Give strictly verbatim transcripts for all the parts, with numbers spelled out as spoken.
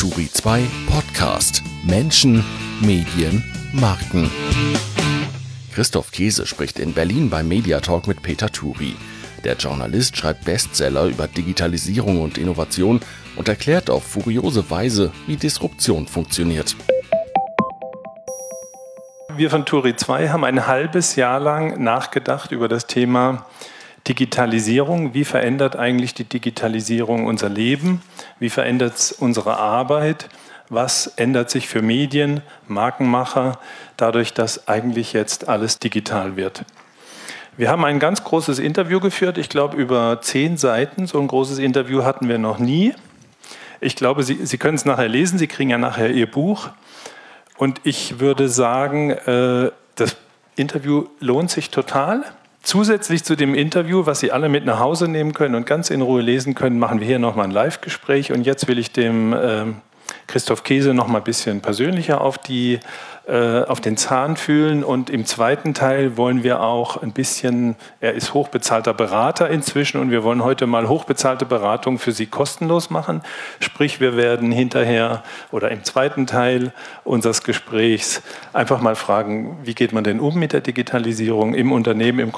Turi zwei Podcast Menschen, Medien, Marken. Christoph Käse spricht in Berlin beim Mediatalk mit Peter Turi. Der Journalist schreibt Bestseller über Digitalisierung und Innovation und erklärt auf furiose Weise, wie Disruption funktioniert. Wir von Turi zwei haben ein halbes Jahr lang nachgedacht über das Thema Digitalisierung. Wie verändert eigentlich die Digitalisierung unser Leben? Wie verändert es unsere Arbeit? Was ändert sich für Medien, Markenmacher, dadurch, dass eigentlich jetzt alles digital wird? Wir haben ein ganz großes Interview geführt, ich glaube über zehn Seiten. So ein großes Interview hatten wir noch nie. Ich glaube, Sie, Sie können es nachher lesen, Sie kriegen ja nachher Ihr Buch. Und ich würde sagen, äh, das Interview lohnt sich total. Zusätzlich zu dem Interview, was Sie alle mit nach Hause nehmen können und ganz in Ruhe lesen können, machen wir hier nochmal ein Live-Gespräch. Und jetzt will ich dem äh, Christoph Käse noch mal ein bisschen persönlicher auf, die, äh, auf den Zahn fühlen. Und im zweiten Teil wollen wir auch ein bisschen, er ist hochbezahlter Berater inzwischen und wir wollen heute mal hochbezahlte Beratung für Sie kostenlos machen. Sprich, wir werden hinterher oder im zweiten Teil unseres Gesprächs einfach mal fragen, wie geht man denn um mit der Digitalisierung im Unternehmen, im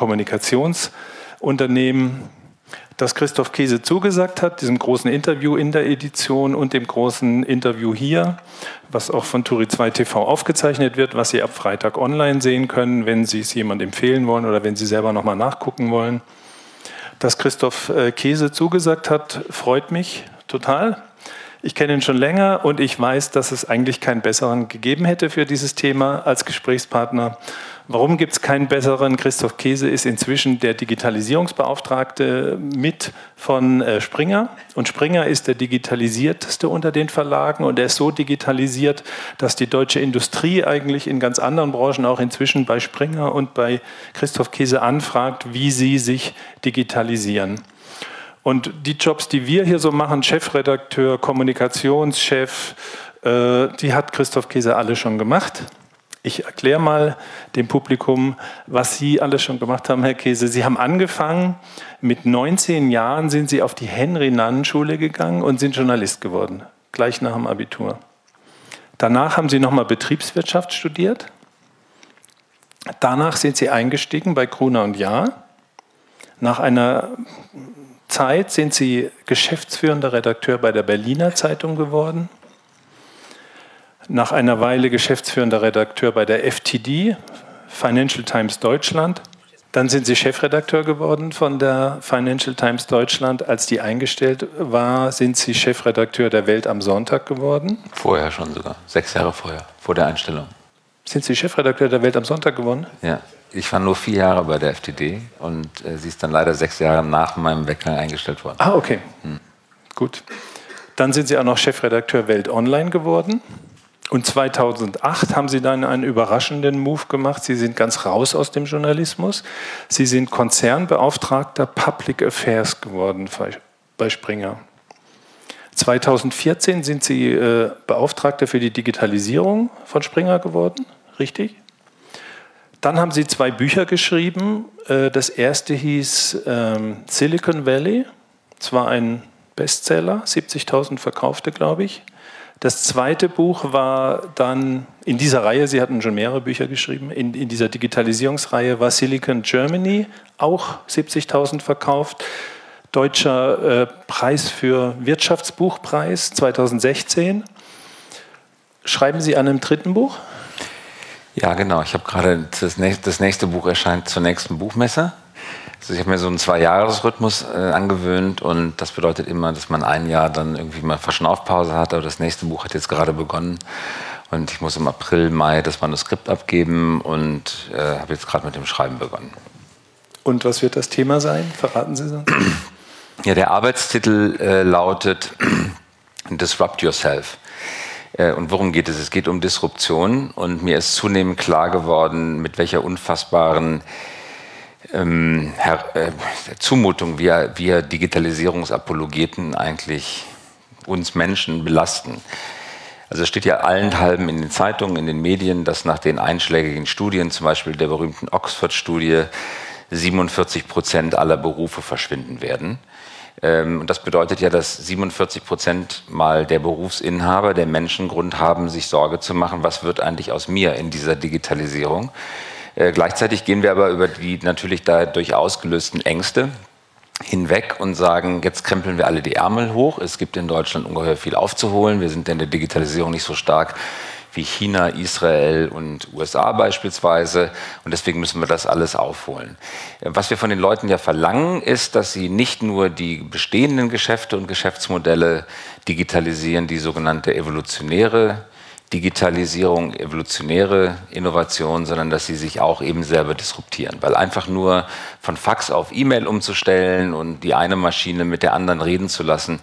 Kommunikationsunternehmen. Dass Christoph Käse zugesagt hat, diesem großen Interview in der Edition und dem großen Interview hier, was auch von Turi zwei T V aufgezeichnet wird, was Sie ab Freitag online sehen können, wenn Sie es jemandem empfehlen wollen oder wenn Sie selber nochmal nachgucken wollen. Dass Christoph Käse zugesagt hat, freut mich total. Ich kenne ihn schon länger und ich weiß, dass es eigentlich keinen besseren gegeben hätte für dieses Thema als Gesprächspartner. Warum gibt es keinen besseren? Christoph Käse ist inzwischen der Digitalisierungsbeauftragte mit von Springer. Und Springer ist der digitalisierteste unter den Verlagen. Und er ist so digitalisiert, dass die deutsche Industrie eigentlich in ganz anderen Branchen auch inzwischen bei Springer und bei Christoph Käse anfragt, wie sie sich digitalisieren. Und die Jobs, die wir hier so machen, Chefredakteur, Kommunikationschef, äh, die hat Christoph Käse alle schon gemacht. Ich erkläre mal dem Publikum, was Sie alles schon gemacht haben, Herr Käse. Sie haben angefangen, mit neunzehn Jahren sind Sie auf die Henry-Nannen-Schule gegangen und sind Journalist geworden, gleich nach dem Abitur. Danach haben Sie nochmal Betriebswirtschaft studiert. Danach sind Sie eingestiegen bei Gruner und Jahr. Nach einer Zeit sind Sie geschäftsführender Redakteur bei der Berliner Zeitung geworden. Nach einer Weile geschäftsführender Redakteur bei der F T D, Financial Times Deutschland. Dann sind Sie Chefredakteur geworden von der Financial Times Deutschland. Als die eingestellt war, sind Sie Chefredakteur der Welt am Sonntag geworden. Vorher schon sogar, sechs Jahre vorher, vor der Einstellung. Sind Sie Chefredakteur der Welt am Sonntag geworden? Ja, ich war nur vier Jahre bei der F T D und äh, sie ist dann leider sechs Jahre nach meinem Weggang eingestellt worden. Ah, okay. Hm. Gut. Dann sind Sie auch noch Chefredakteur Welt Online geworden. Und zweitausendacht haben Sie dann einen überraschenden Move gemacht. Sie sind ganz raus aus dem Journalismus. Sie sind Konzernbeauftragter Public Affairs geworden bei Springer. zweitausendvierzehn sind Sie äh, Beauftragter für die Digitalisierung von Springer geworden, richtig? Dann haben Sie zwei Bücher geschrieben. Äh, das erste hieß ähm, Silicon Valley. Es war ein Bestseller, siebzigtausend verkaufte, glaube ich. Das zweite Buch war dann in dieser Reihe, Sie hatten schon mehrere Bücher geschrieben, in, in dieser Digitalisierungsreihe war Silicon Germany, auch siebzigtausend verkauft. Deutscher äh, Preis für Wirtschaftsbuchpreis zweitausendsechzehn. Schreiben Sie an einem dritten Buch? Ja, genau. Ich habe gerade, das nächste, das nächste Buch erscheint zur nächsten Buchmesse. Also ich habe mir so einen Zwei-Jahres-Rhythmus äh, angewöhnt und das bedeutet immer, dass man ein Jahr dann irgendwie mal Verschnaufpause hat, aber das nächste Buch hat jetzt gerade begonnen und ich muss im April, Mai das Manuskript abgeben und äh, habe jetzt gerade mit dem Schreiben begonnen. Und was wird das Thema sein? Verraten Sie sonst? Ja, der Arbeitstitel äh, lautet Disrupt Yourself. Äh, und worum geht es? Es geht um Disruption und mir ist zunehmend klar geworden, mit welcher unfassbaren Ähm, Her äh, Zumutung wir, wir Digitalisierungsapologeten eigentlich uns Menschen belasten. Also es steht ja allenthalben in den Zeitungen, in den Medien, dass nach den einschlägigen Studien, zum Beispiel der berühmten Oxford-Studie, siebenundvierzig Prozent aller Berufe verschwinden werden. Und das bedeutet ja, dass siebenundvierzig Prozent mal der Berufsinhaber, der Menschen Grund haben, sich Sorge zu machen, was wird eigentlich aus mir in dieser Digitalisierung. Äh, gleichzeitig gehen wir aber über die natürlich dadurch ausgelösten Ängste hinweg und sagen, jetzt krempeln wir alle die Ärmel hoch. Es gibt in Deutschland ungeheuer viel aufzuholen. Wir sind in der Digitalisierung nicht so stark wie China, Israel und U S A beispielsweise. Und deswegen müssen wir das alles aufholen. Was wir von den Leuten ja verlangen, ist, dass sie nicht nur die bestehenden Geschäfte und Geschäftsmodelle digitalisieren, die sogenannte evolutionäre Digitalisierung, evolutionäre Innovation, sondern dass sie sich auch eben selber disruptieren. Weil einfach nur von Fax auf E-Mail umzustellen und die eine Maschine mit der anderen reden zu lassen,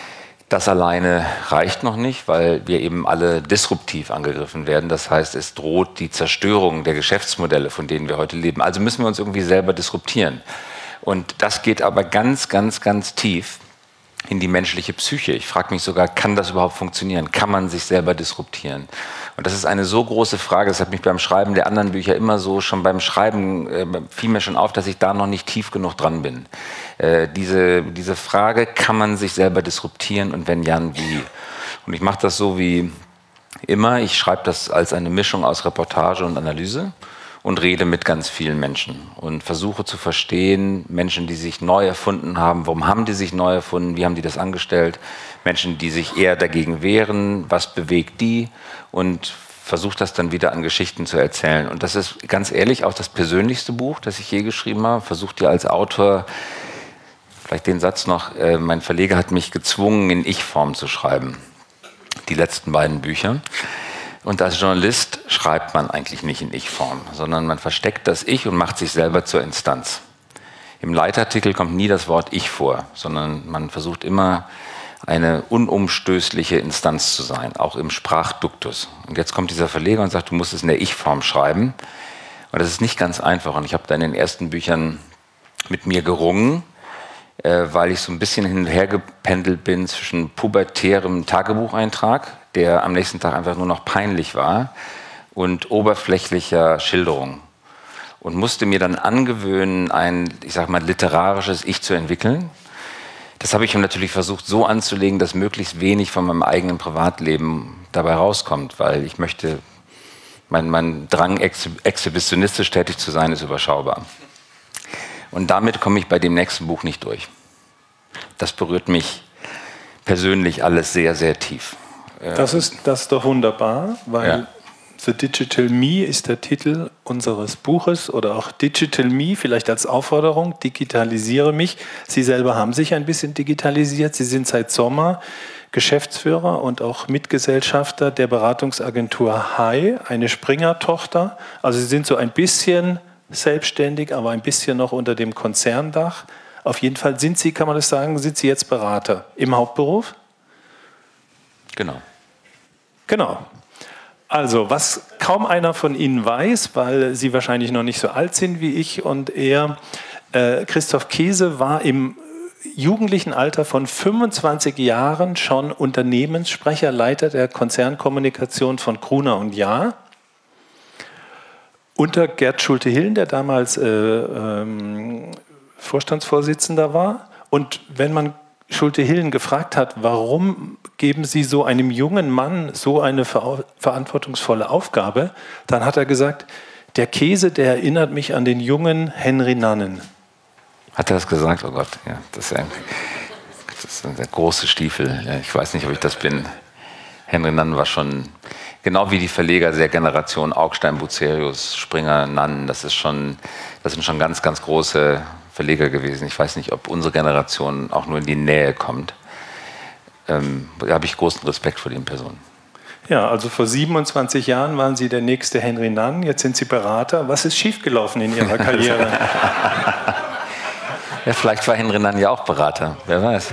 das alleine reicht noch nicht, weil wir eben alle disruptiv angegriffen werden. Das heißt, es droht die Zerstörung der Geschäftsmodelle, von denen wir heute leben. Also müssen wir uns irgendwie selber disruptieren. Und das geht aber ganz, ganz, ganz tief in die menschliche Psyche. Ich frage mich sogar, kann das überhaupt funktionieren? Kann man sich selber disruptieren? Und das ist eine so große Frage, das hat mich beim Schreiben der anderen Bücher immer so, schon beim Schreiben äh, fiel mir schon auf, dass ich da noch nicht tief genug dran bin. Äh, diese, diese Frage, kann man sich selber disruptieren und wenn ja, wie? Und ich mache das so wie immer, ich schreibe das als eine Mischung aus Reportage und Analyse und rede mit ganz vielen Menschen und versuche zu verstehen, Menschen, die sich neu erfunden haben, warum haben die sich neu erfunden, wie haben die das angestellt, Menschen, die sich eher dagegen wehren, was bewegt die und versuche das dann wieder an Geschichten zu erzählen. Und das ist ganz ehrlich auch das persönlichste Buch, das ich je geschrieben habe. Versuche dir als Autor, vielleicht den Satz noch, äh, mein Verleger hat mich gezwungen, in Ich-Form zu schreiben, die letzten beiden Bücher. Und als Journalist schreibt man eigentlich nicht in Ich-Form, sondern man versteckt das Ich und macht sich selber zur Instanz. Im Leitartikel kommt nie das Wort Ich vor, sondern man versucht immer eine unumstößliche Instanz zu sein, auch im Sprachduktus. Und jetzt kommt dieser Verleger und sagt, du musst es in der Ich-Form schreiben. Und das ist nicht ganz einfach. Und ich habe da in den ersten Büchern mit mir gerungen, äh, weil ich so ein bisschen hin und her gependelt bin zwischen pubertärem Tagebucheintrag, der am nächsten Tag einfach nur noch peinlich war, und oberflächlicher Schilderung. Und musste mir dann angewöhnen, ein, ich sag mal, literarisches Ich zu entwickeln. Das habe ich ihm natürlich versucht so anzulegen, dass möglichst wenig von meinem eigenen Privatleben dabei rauskommt, weil ich möchte, mein, mein Drang, exhibitionistisch tätig zu sein, ist überschaubar. Und damit komme ich bei dem nächsten Buch nicht durch. Das berührt mich persönlich alles sehr, sehr tief. Das ist, das ist doch wunderbar, weil ja. The Digital Me ist der Titel unseres Buches oder auch Digital Me, vielleicht als Aufforderung, digitalisiere mich. Sie selber haben sich ein bisschen digitalisiert. Sie sind seit Sommer Geschäftsführer und auch Mitgesellschafter der Beratungsagentur Hai, eine Springer-Tochter. Also Sie sind so ein bisschen selbstständig, aber ein bisschen noch unter dem Konzerndach. Auf jeden Fall sind Sie, kann man das sagen, sind Sie jetzt Berater im Hauptberuf? Genau. Genau. Also, was kaum einer von Ihnen weiß, weil Sie wahrscheinlich noch nicht so alt sind wie ich und er, äh, Christoph Kese war im jugendlichen Alter von fünfundzwanzig Jahren schon Unternehmenssprecher, Leiter der Konzernkommunikation von Gruner und Jahr. Unter Gerd Schulte-Hillen, der damals äh, ähm, Vorstandsvorsitzender war. Und wenn man Schulte-Hillen gefragt hat, warum geben Sie so einem jungen Mann so eine ver- verantwortungsvolle Aufgabe, dann hat er gesagt, der Kese, der erinnert mich an den jungen Henry Nannen. Hat er das gesagt? Oh Gott, ja, das ist ein, das ist ein der große Stiefel. Ja, ich weiß nicht, ob ich das bin. Henry Nannen war schon, genau wie die Verleger der Generation Augstein, Bucerius, Springer, Nannen, das ist schon, das sind schon ganz, ganz große Verleger gewesen. Ich weiß nicht, ob unsere Generation auch nur in die Nähe kommt. Ähm, da habe ich großen Respekt vor den Personen. Ja, also vor siebenundzwanzig Jahren waren Sie der nächste Henry Nannen, jetzt sind Sie Berater. Was ist schiefgelaufen in Ihrer Karriere? Ja, vielleicht war Henry Nannen ja auch Berater, wer weiß.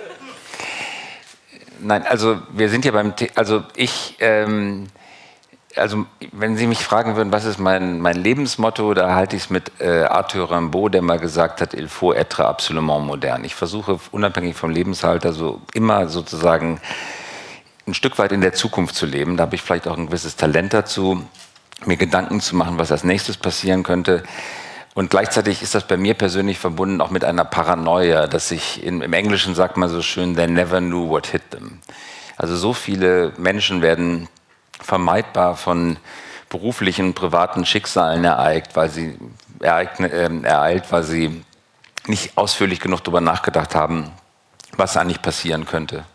Nein, also wir sind ja beim, The- also ich, ähm, also wenn Sie mich fragen würden, was ist mein, mein Lebensmotto, da halte ich es mit äh, Arthur Rimbaud, der mal gesagt hat, il faut être absolument modern. Ich versuche unabhängig vom Lebensalter so immer sozusagen ein Stück weit in der Zukunft zu leben. Da habe ich vielleicht auch ein gewisses Talent dazu, mir Gedanken zu machen, was als nächstes passieren könnte. Und gleichzeitig ist das bei mir persönlich verbunden auch mit einer Paranoia, dass ich, in, im Englischen sagt man so schön, they never knew what hit them. Also so viele Menschen werden vermeidbar von beruflichen, privaten Schicksalen ereilt, weil sie, ereign, äh, ereilt, weil sie nicht ausführlich genug darüber nachgedacht haben, was eigentlich passieren könnte.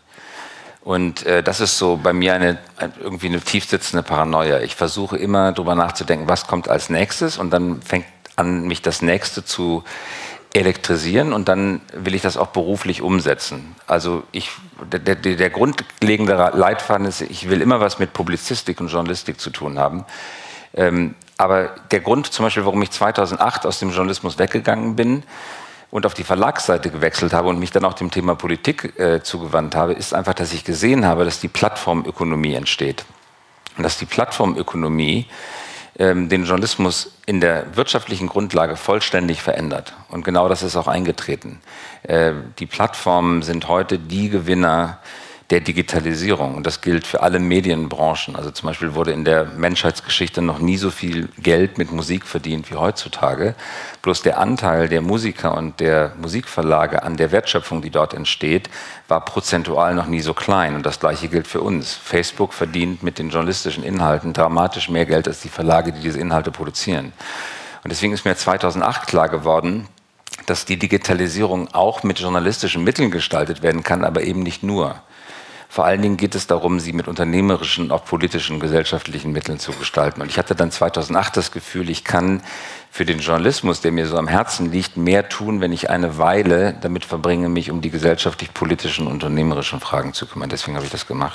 Und äh, das ist so bei mir eine, irgendwie eine tiefsitzende Paranoia. Ich versuche immer darüber nachzudenken, was kommt als nächstes, und dann fängt an, mich das Nächste zu elektrisieren, und dann will ich das auch beruflich umsetzen. Also ich, der, der, der grundlegende Leitfaden ist, ich will immer was mit Publizistik und Journalistik zu tun haben. Ähm, aber der Grund zum Beispiel, warum ich zweitausendacht aus dem Journalismus weggegangen bin und auf die Verlagsseite gewechselt habe und mich dann auch dem Thema Politik äh, zugewandt habe, ist einfach, dass ich gesehen habe, dass die Plattformökonomie entsteht. Und dass die Plattformökonomie ähm, den Journalismus in der wirtschaftlichen Grundlage vollständig verändert. Und genau das ist auch eingetreten. Äh, die Plattformen sind heute die Gewinner der Digitalisierung. Und das gilt für alle Medienbranchen. Also zum Beispiel wurde in der Menschheitsgeschichte noch nie so viel Geld mit Musik verdient wie heutzutage. Bloß der Anteil der Musiker und der Musikverlage an der Wertschöpfung, die dort entsteht, war prozentual noch nie so klein. Und das Gleiche gilt für uns. Facebook verdient mit den journalistischen Inhalten dramatisch mehr Geld als die Verlage, die diese Inhalte produzieren. Und deswegen ist mir zweitausendacht klar geworden, dass die Digitalisierung auch mit journalistischen Mitteln gestaltet werden kann, aber eben nicht nur. Vor allen Dingen geht es darum, sie mit unternehmerischen, auch politischen, gesellschaftlichen Mitteln zu gestalten. Und ich hatte dann zweitausendacht das Gefühl, ich kann für den Journalismus, der mir so am Herzen liegt, mehr tun, wenn ich eine Weile damit verbringe, mich um die gesellschaftlich-politischen, unternehmerischen Fragen zu kümmern. Deswegen habe ich das gemacht.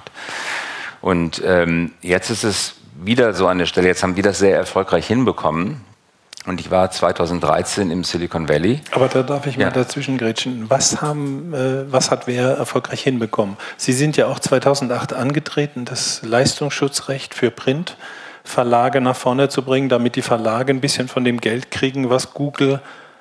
Und ähm, jetzt ist es wieder so an der Stelle, jetzt haben die das sehr erfolgreich hinbekommen. Und ich war zweitausenddreizehn im Silicon Valley. Aber da darf ich ja. mal dazwischen grätschen. Was, haben, äh, was hat wer erfolgreich hinbekommen? Sie sind ja auch zweitausendacht angetreten, das Leistungsschutzrecht für Printverlage nach vorne zu bringen, damit die Verlage ein bisschen von dem Geld kriegen, was Google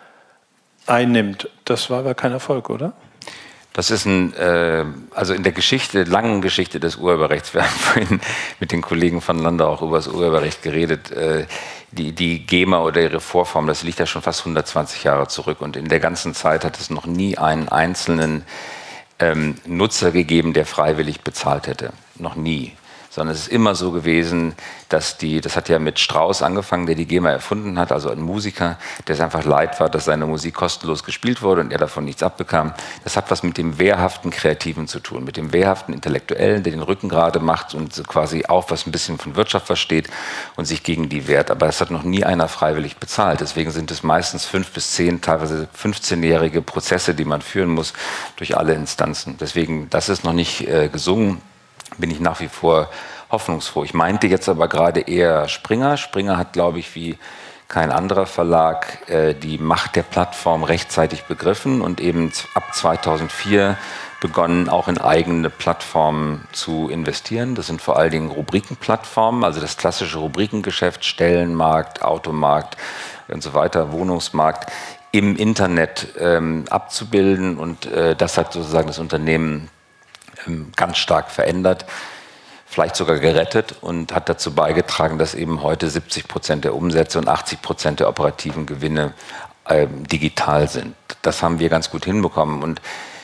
einnimmt. Das war aber kein Erfolg, oder? Das ist ein, äh, also in der Geschichte, langen Geschichte des Urheberrechts, wir haben vorhin mit den Kollegen von Landau auch über das Urheberrecht geredet, äh, die, die GEMA oder ihre Vorform, das liegt ja schon fast hundertzwanzig Jahre zurück, und in der ganzen Zeit hat es noch nie einen einzelnen ähm, Nutzer gegeben, der freiwillig bezahlt hätte. Noch nie. Sondern es ist immer so gewesen, dass die, das hat ja mit Strauss angefangen, der die GEMA erfunden hat, also ein Musiker, der es einfach leid war, dass seine Musik kostenlos gespielt wurde und er davon nichts abbekam. Das hat was mit dem wehrhaften Kreativen zu tun, mit dem wehrhaften Intellektuellen, der den Rücken gerade macht und so quasi auch was ein bisschen von Wirtschaft versteht und sich gegen die wehrt. Aber das hat noch nie einer freiwillig bezahlt. Deswegen sind es meistens fünf bis zehn, teilweise fünfzehnjährige Prozesse, die man führen muss durch alle Instanzen. Deswegen, das ist noch nicht äh, gesungen. Bin ich nach wie vor hoffnungsfroh. Ich meinte jetzt aber gerade eher Springer. Springer hat, glaube ich, wie kein anderer Verlag äh, die Macht der Plattform rechtzeitig begriffen und eben ab zweitausendvier begonnen, auch in eigene Plattformen zu investieren. Das sind vor allen Dingen Rubrikenplattformen, also das klassische Rubrikengeschäft, Stellenmarkt, Automarkt und so weiter, Wohnungsmarkt, im Internet ähm, abzubilden. Und äh, das hat sozusagen das Unternehmen ganz stark verändert, vielleicht sogar gerettet, und hat dazu beigetragen, dass eben heute siebzig Prozent der Umsätze und achtzig Prozent der operativen Gewinne äh, digital sind. Das haben wir ganz gut hinbekommen. Und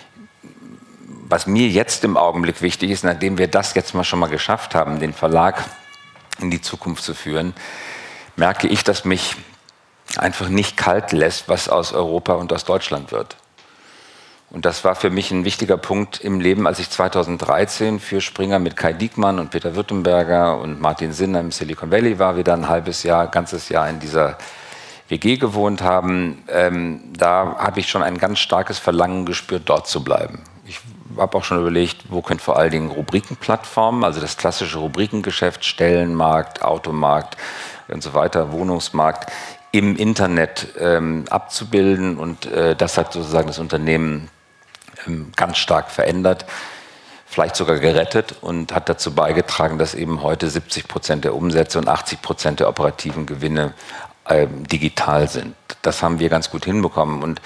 was mir jetzt im Augenblick wichtig ist, nachdem wir das jetzt mal schon mal geschafft haben, den Verlag in die Zukunft zu führen, merke ich, dass mich einfach nicht kalt lässt, was aus Europa und aus Deutschland wird. Und das war für mich ein wichtiger Punkt im Leben, als ich zweitausenddreizehn für Springer mit Kai Diekmann und Peter Württemberger und Martin Sinner im Silicon Valley war, wir dann ein halbes Jahr, ganzes Jahr in dieser W G gewohnt haben. Ähm, da habe ich schon ein ganz starkes Verlangen gespürt, dort zu bleiben. Ich habe auch schon überlegt, wo können vor allen Dingen Rubrikenplattformen, also das klassische Rubrikengeschäft, Stellenmarkt, Automarkt und so weiter, Wohnungsmarkt, im Internet ähm, abzubilden. Und äh, das hat sozusagen das Unternehmen ganz stark verändert, vielleicht sogar gerettet, und hat dazu beigetragen, dass eben heute siebzig Prozent der Umsätze und achtzig Prozent der operativen Gewinne äh, digital sind. Das haben wir ganz gut hinbekommen. Und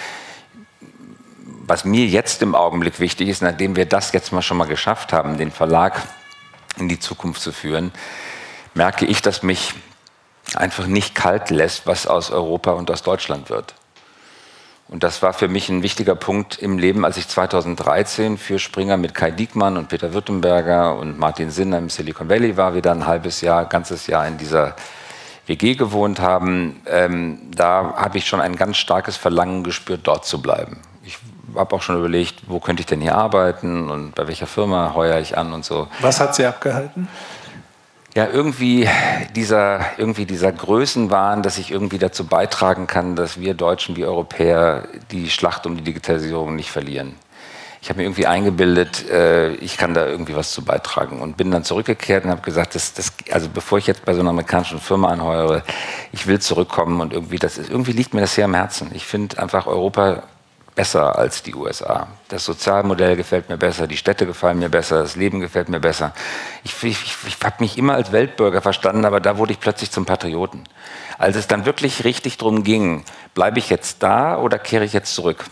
was mir jetzt im Augenblick wichtig ist, nachdem wir das jetzt mal schon mal geschafft haben, den Verlag in die Zukunft zu führen, merke ich, dass mich einfach nicht kalt lässt, was aus Europa und aus Deutschland wird. Und das war für mich ein wichtiger Punkt im Leben, als ich zweitausenddreizehn für Springer mit Kai Diekmann und Peter Württemberger und Martin Sinner im Silicon Valley war, wir dann ein halbes Jahr, ganzes Jahr in dieser W G gewohnt haben. Ähm, da habe ich schon ein ganz starkes Verlangen gespürt, dort zu bleiben. Ich habe auch schon überlegt, wo könnte ich denn hier arbeiten und bei welcher Firma heuere ich an und so. Was hat Sie abgehalten? Ja, irgendwie dieser, irgendwie dieser Größenwahn, dass ich irgendwie dazu beitragen kann, dass wir Deutschen wie Europäer die Schlacht um die Digitalisierung nicht verlieren. Ich habe mir irgendwie eingebildet, äh, ich kann da irgendwie was zu beitragen und bin dann zurückgekehrt und habe gesagt, das, das, also bevor ich jetzt bei so einer amerikanischen Firma anheuere, ich will zurückkommen und irgendwie, das ist, irgendwie liegt mir das sehr am Herzen. Ich finde einfach Europa besser als die U S A. Das Sozialmodell gefällt mir besser, die Städte gefallen mir besser, das Leben gefällt mir besser. Ich, ich, ich habe mich immer als Weltbürger verstanden, aber da wurde ich plötzlich zum Patrioten. Als es dann wirklich richtig drum ging, bleibe ich jetzt da oder kehre ich jetzt zurück,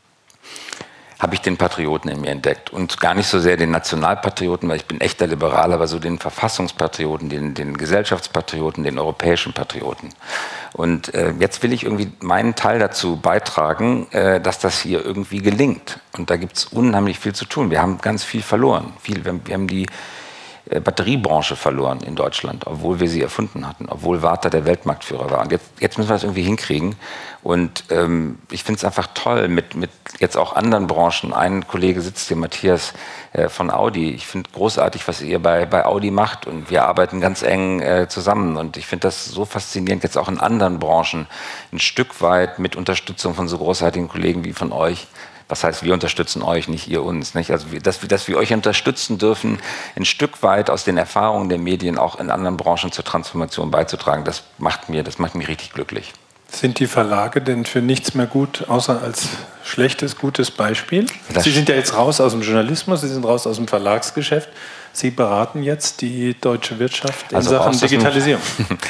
habe ich den Patrioten in mir entdeckt. Und gar nicht so sehr den Nationalpatrioten, weil ich bin echter Liberaler, aber so den Verfassungspatrioten, den, den Gesellschaftspatrioten, den europäischen Patrioten. Und äh, jetzt will ich irgendwie meinen Teil dazu beitragen, äh, dass das hier irgendwie gelingt. Und da gibt es unheimlich viel zu tun. Wir haben ganz viel verloren. Viel, wir, haben, wir haben die äh, Batteriebranche verloren in Deutschland, obwohl wir sie erfunden hatten, obwohl Varta der Weltmarktführer war. Und jetzt, jetzt müssen wir das irgendwie hinkriegen. Und ähm, ich finde es einfach toll, mit, mit jetzt auch anderen Branchen. Ein Kollege sitzt hier, Matthias äh, von Audi. Ich finde großartig, was ihr bei, bei Audi macht. Und wir arbeiten ganz eng äh, zusammen. Und ich finde das so faszinierend, jetzt auch in anderen Branchen ein Stück weit mit Unterstützung von so großartigen Kollegen wie von euch. Was heißt, wir unterstützen euch, nicht ihr uns. Nicht? Also, dass wir, dass wir euch unterstützen dürfen, ein Stück weit aus den Erfahrungen der Medien auch in anderen Branchen zur Transformation beizutragen, das macht mir, das macht mich richtig glücklich. Sind die Verlage denn für nichts mehr gut, außer als schlechtes, gutes Beispiel? Das Sie sind ja jetzt raus aus dem Journalismus, Sie sind raus aus dem Verlagsgeschäft. Sie beraten jetzt die deutsche Wirtschaft in also Sachen Digitalisierung.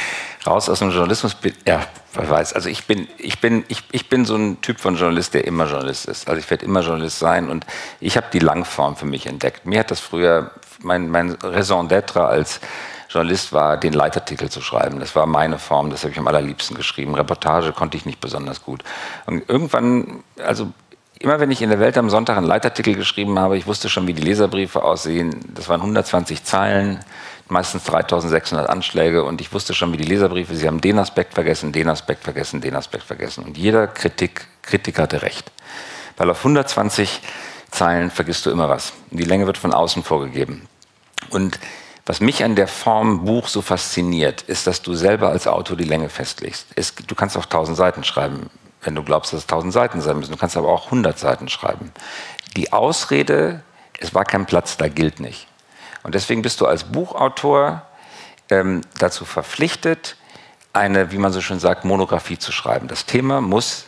Raus aus dem Journalismus, ja, wer weiß. Also ich bin, ich bin, ich, ich bin so ein Typ von Journalist, der immer Journalist ist. Also ich werde immer Journalist sein und ich habe die Langform für mich entdeckt. Mir hat das früher, mein, mein Raison d'être als Journalist war, den Leitartikel zu schreiben. Das war meine Form, das habe ich am allerliebsten geschrieben. Reportage konnte ich nicht besonders gut. Und irgendwann, also immer wenn ich in der Welt am Sonntag einen Leitartikel geschrieben habe, ich wusste schon, wie die Leserbriefe aussehen. Das waren hundertzwanzig Zeilen, meistens dreitausendsechshundert Anschläge und ich wusste schon, wie die Leserbriefe, sie haben den Aspekt vergessen, den Aspekt vergessen, den Aspekt vergessen. Und jeder Kritik, Kritiker hatte recht. Weil auf hundertzwanzig Zeilen vergisst du immer was. Die Länge wird von außen vorgegeben. Und was mich an der Form Buch so fasziniert, ist, dass du selber als Autor die Länge festlegst. Es, du kannst auch tausend Seiten schreiben, wenn du glaubst, dass es tausend Seiten sein müssen. Du kannst aber auch hundert Seiten schreiben. Die Ausrede, es war kein Platz, da gilt nicht. Und deswegen bist du als Buchautor ähm, dazu verpflichtet, eine, wie man so schön sagt, Monographie zu schreiben. Das Thema muss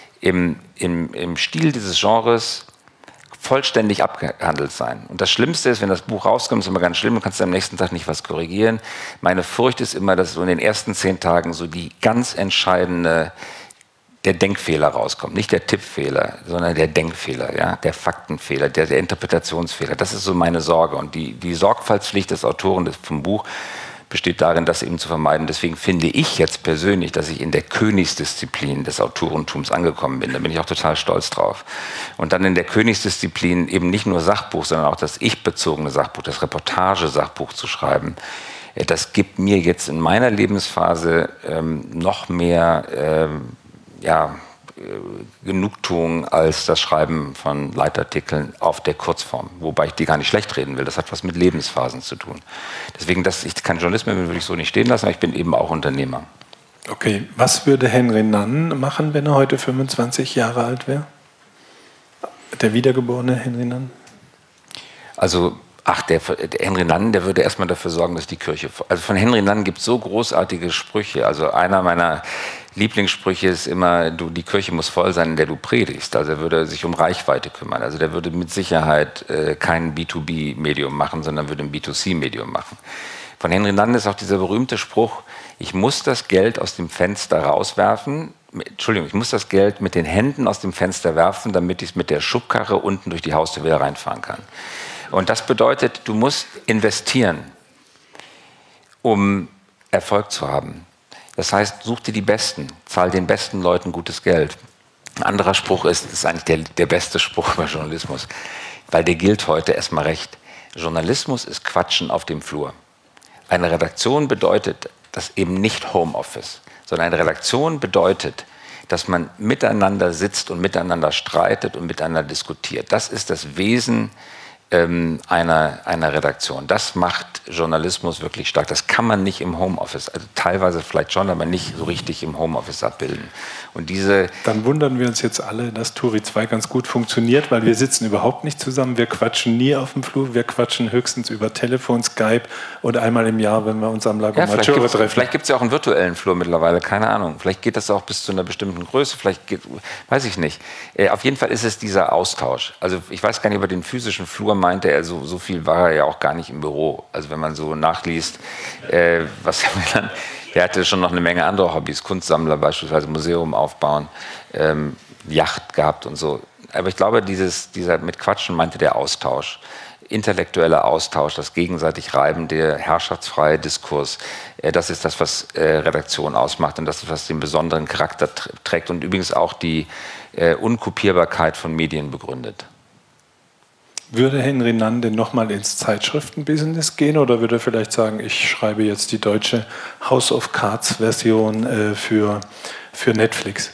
im, im, im Stil dieses Genres vollständig abgehandelt sein. Und das Schlimmste ist, wenn das Buch rauskommt, ist immer ganz schlimm, du kannst am nächsten Tag nicht was korrigieren. Meine Furcht ist immer, dass so in den ersten zehn Tagen so die ganz entscheidende, der Denkfehler rauskommt. Nicht der Tippfehler, sondern der Denkfehler, ja? Der Faktenfehler, der, der Interpretationsfehler. Das ist so meine Sorge. Und die, die Sorgfaltspflicht des Autoren des, vom Buch besteht darin, das eben zu vermeiden. Deswegen finde ich jetzt persönlich, dass ich in der Königsdisziplin des Autorentums angekommen bin. Da bin ich auch total stolz drauf. Und dann in der Königsdisziplin eben nicht nur Sachbuch, sondern auch das ich-bezogene Sachbuch, das Reportagesachbuch zu schreiben. Das gibt mir jetzt in meiner Lebensphase ähm, noch mehr ähm, ja, Genugtuung als das Schreiben von Leitartikeln auf der Kurzform. Wobei ich die gar nicht schlecht reden will. Das hat was mit Lebensphasen zu tun. Deswegen, dass ich kein Journalist mehr bin, würde ich so nicht stehen lassen, aber ich bin eben auch Unternehmer. Okay, was würde Henry Nann machen, wenn er heute fünfundzwanzig Jahre alt wäre? Der wiedergeborene Henry Nann? Also, ach, der, der Henry Nann, der würde erstmal dafür sorgen, dass die Kirche... Also von Henry Nann gibt es so großartige Sprüche. Also einer meiner Lieblingssprüche ist immer, du, die Kirche muss voll sein, in der du predigst. Also er würde sich um Reichweite kümmern. Also der würde mit Sicherheit äh, kein B zwei B-Medium machen, sondern würde ein B zwei C-Medium machen. Von Henry Nann ist auch dieser berühmte Spruch, ich muss das Geld aus dem Fenster rauswerfen, Entschuldigung, ich muss das Geld mit den Händen aus dem Fenster werfen, damit ich es mit der Schubkarre unten durch die Haustür wieder reinfahren kann. Und das bedeutet, du musst investieren, um Erfolg zu haben. Das heißt, such dir die Besten, zahl den besten Leuten gutes Geld. Ein anderer Spruch ist, das ist eigentlich der, der beste Spruch bei Journalismus, weil der gilt heute erstmal recht. Journalismus ist Quatschen auf dem Flur. Eine Redaktion bedeutet das eben nicht Homeoffice, sondern eine Redaktion bedeutet, dass man miteinander sitzt und miteinander streitet und miteinander diskutiert. Das ist das Wesen ähm, einer, einer Redaktion. Das macht Journalismus wirklich stark. Das kann man nicht im Homeoffice, also teilweise vielleicht schon, aber nicht so richtig im Homeoffice abbilden. Und diese Dann wundern wir uns jetzt alle, dass Turi zwei ganz gut funktioniert, weil wir sitzen überhaupt nicht zusammen, wir quatschen nie auf dem Flur, wir quatschen höchstens über Telefon, Skype und einmal im Jahr, wenn wir uns am Lago ja, Maggiore treffen. Vielleicht gibt es ja auch einen virtuellen Flur mittlerweile, keine Ahnung. Vielleicht geht das auch bis zu einer bestimmten Größe, vielleicht geht, weiß ich nicht. Äh, auf jeden Fall ist es dieser Austausch. Also ich weiß gar nicht, über den physischen Flur meinte er, so, so viel war er ja auch gar nicht im Büro. Also wenn man so nachliest, äh, was er dann... Der hatte schon noch eine Menge andere Hobbys, Kunstsammler beispielsweise, Museum aufbauen, ähm, Yacht gehabt und so. Aber ich glaube, dieses, dieser mit Quatschen meinte der Austausch, intellektueller Austausch, das gegenseitig Reiben, der herrschaftsfreie Diskurs, äh, das ist das, was äh, Redaktion ausmacht und das ist, was den besonderen Charakter tr- trägt und übrigens auch die äh, Unkopierbarkeit von Medien begründet. Würde Henry Nann denn nochmal ins Zeitschriftenbusiness gehen oder würde er vielleicht sagen, ich schreibe jetzt die deutsche House of Cards Version äh, für, für Netflix?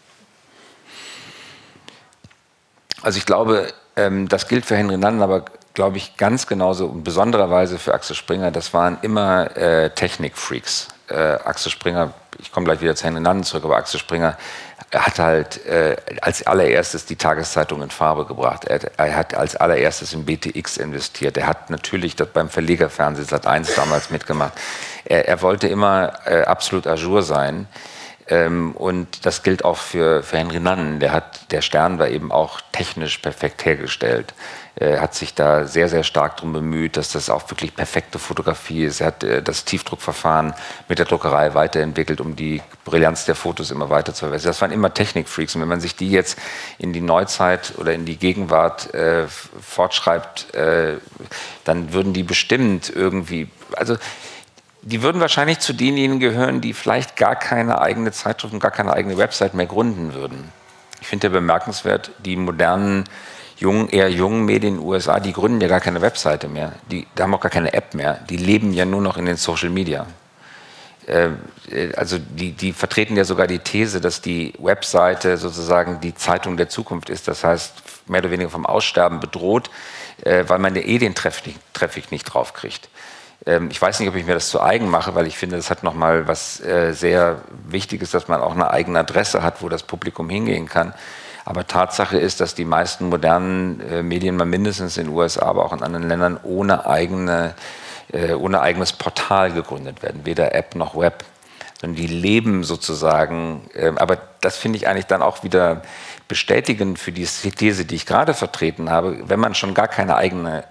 Also ich glaube, ähm, das gilt für Henry Nann, aber glaube ich ganz genauso und besondererweise für Axel Springer. Das waren immer äh, Technikfreaks. Äh, Axel Springer, ich komme gleich wieder zu Henry Nann zurück, aber Axel Springer hat halt äh, als allererstes die Tageszeitung in Farbe gebracht. Er, er hat als allererstes in B T X investiert. Er hat natürlich das beim Verlegerfernsehen Sat eins damals mitgemacht. Er, er wollte immer äh, absolut à jour sein. Ähm, und das gilt auch für, für Henry Nann. Der, hat, der Stern war eben auch technisch perfekt hergestellt. Er hat sich da sehr, sehr stark darum bemüht, dass das auch wirklich perfekte Fotografie ist. Er hat äh, das Tiefdruckverfahren mit der Druckerei weiterentwickelt, um die Brillanz der Fotos immer weiter zu verbessern. Das waren immer Technikfreaks. Und wenn man sich die jetzt in die Neuzeit oder in die Gegenwart äh, fortschreibt, äh, dann würden die bestimmt irgendwie... Also, die würden wahrscheinlich zu denjenigen gehören, die vielleicht gar keine eigene Zeitschrift und gar keine eigene Website mehr gründen würden. Ich finde ja bemerkenswert, die modernen, jungen, eher jungen Medien in den U S A, die gründen ja gar keine Webseite mehr. Die, die haben auch gar keine App mehr. Die leben ja nur noch in den Social Media. Äh, also die, die vertreten ja sogar die These, dass die Webseite sozusagen die Zeitung der Zukunft ist. Das heißt, mehr oder weniger vom Aussterben bedroht, äh, weil man ja eh den Traffic, Traffic nicht draufkriegt. Ich weiß nicht, ob ich mir das zu eigen mache, weil ich finde, das hat nochmal was äh, sehr Wichtiges, dass man auch eine eigene Adresse hat, wo das Publikum hingehen kann. Aber Tatsache ist, dass die meisten modernen äh, Medien, mal mindestens in den U S A, aber auch in anderen Ländern, ohne, eigene, äh, ohne eigenes Portal gegründet werden. Weder App noch Web. Sondern die leben sozusagen. Äh, aber das finde ich eigentlich dann auch wieder bestätigend für die These, die ich gerade vertreten habe. Wenn man schon gar keine eigene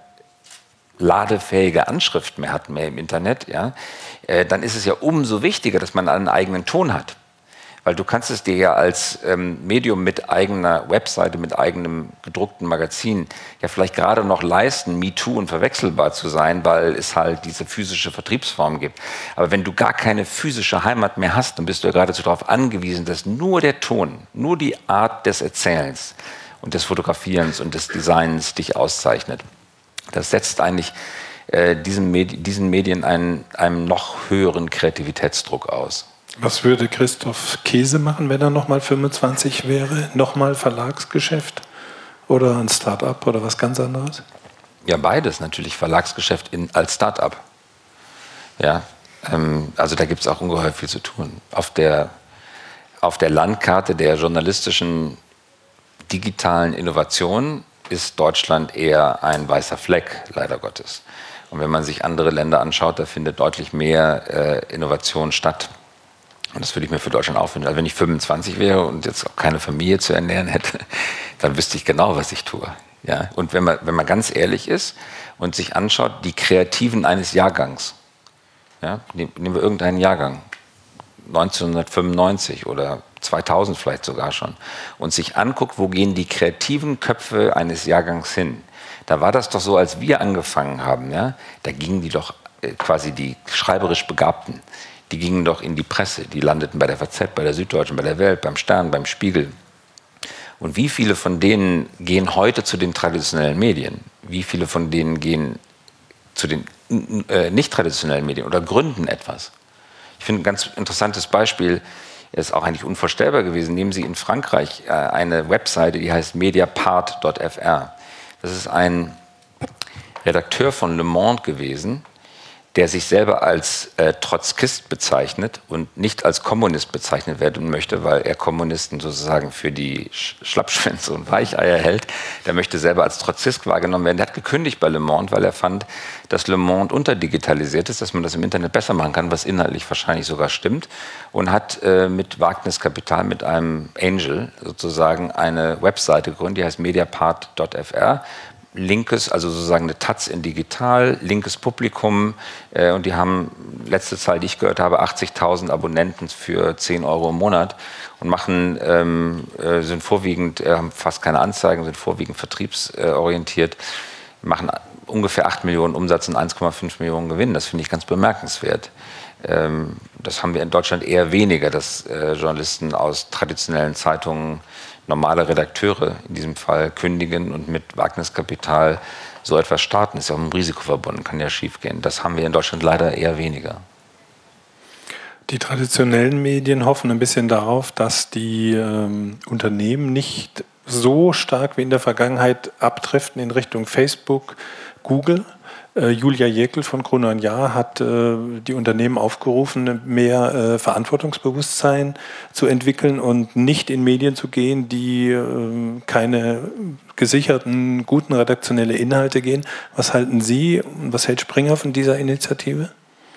ladefähige Anschrift mehr hat, mehr im Internet, ja, äh, dann ist es ja umso wichtiger, dass man einen eigenen Ton hat. Weil du kannst es dir ja als ähm, Medium mit eigener Webseite, mit eigenem gedruckten Magazin ja vielleicht gerade noch leisten, MeToo und verwechselbar zu sein, weil es halt diese physische Vertriebsform gibt. Aber wenn du gar keine physische Heimat mehr hast, dann bist du ja geradezu darauf angewiesen, dass nur der Ton, nur die Art des Erzählens und des Fotografierens und des Designs dich auszeichnet. Das setzt eigentlich äh, diesen, Medi- diesen Medien einen, einem noch höheren Kreativitätsdruck aus. Was würde Christoph Käse machen, wenn er nochmal fünfundzwanzig wäre? Nochmal Verlagsgeschäft oder ein Start-up oder was ganz anderes? Ja, beides natürlich. Verlagsgeschäft in, als Start-up. Ja, ähm, also da gibt es auch ungeheuer viel zu tun. Auf der, auf der Landkarte der journalistischen digitalen Innovation ist Deutschland eher ein weißer Fleck, leider Gottes. Und wenn man sich andere Länder anschaut, da findet deutlich mehr äh, Innovation statt. Und das würde ich mir für Deutschland auch wünschen. Also wenn ich fünfundzwanzig wäre und jetzt auch keine Familie zu ernähren hätte, dann wüsste ich genau, was ich tue. Ja? Und wenn man, wenn man ganz ehrlich ist und sich anschaut, die Kreativen eines Jahrgangs, ja? Nehmen wir irgendeinen Jahrgang, neunzehnhundertfünfundneunzig oder zweitausend vielleicht sogar schon, und sich anguckt, wo gehen die kreativen Köpfe eines Jahrgangs hin. Da war das doch so, als wir angefangen haben, ja, da gingen die doch äh, quasi die schreiberisch Begabten, die gingen doch in die Presse, die landeten bei der F A Z, bei der Süddeutschen, bei der Welt, beim Stern, beim Spiegel. Und wie viele von denen gehen heute zu den traditionellen Medien? Wie viele von denen gehen zu den äh, nicht traditionellen Medien oder gründen etwas? Ich finde ein ganz interessantes Beispiel, ist auch eigentlich unvorstellbar gewesen. Nehmen Sie in Frankreich äh, eine Webseite, die heißt mediapart punkt f r. Das ist ein Redakteur von Le Monde gewesen, der sich selber als äh, Trotzkist bezeichnet und nicht als Kommunist bezeichnet werden möchte, weil er Kommunisten sozusagen für die Sch Schlappschwänze und Weicheier hält. Der möchte selber als Trotzkist wahrgenommen werden. Der hat gekündigt bei Le Monde, weil er fand, dass Le Monde unterdigitalisiert ist, dass man das im Internet besser machen kann, was inhaltlich wahrscheinlich sogar stimmt, und hat äh, mit Wagniskapital, mit einem Angel sozusagen eine Webseite gegründet, die heißt mediapart punkt f r. Linkes, also sozusagen eine Taz in digital, linkes Publikum, äh, und die haben, letzte Zahl, die ich gehört habe, achtzigtausend Abonnenten für zehn Euro im Monat und machen, ähm, äh, sind vorwiegend, äh, haben fast keine Anzeigen, sind vorwiegend vertriebsorientiert, machen ungefähr acht Millionen Umsatz und eins Komma fünf Millionen Gewinn. Das finde ich ganz bemerkenswert. Ähm, das haben wir in Deutschland eher weniger, dass äh, Journalisten aus traditionellen Zeitungen, normale Redakteure in diesem Fall, kündigen und mit Wagniskapital so etwas starten. Ist ja auch ein Risiko verbunden, kann ja schief gehen. Das haben wir in Deutschland leider eher weniger. Die traditionellen Medien hoffen ein bisschen darauf, dass die ähm, Unternehmen nicht so stark wie in der Vergangenheit abdriften in Richtung Facebook, Google. Äh, Julia Jäckel von Gruner und Jahr hat äh, die Unternehmen aufgerufen, mehr äh, Verantwortungsbewusstsein zu entwickeln und nicht in Medien zu gehen, die äh, keine gesicherten, guten redaktionelle Inhalte gehen. Was halten Sie und was hält Springer von dieser Initiative?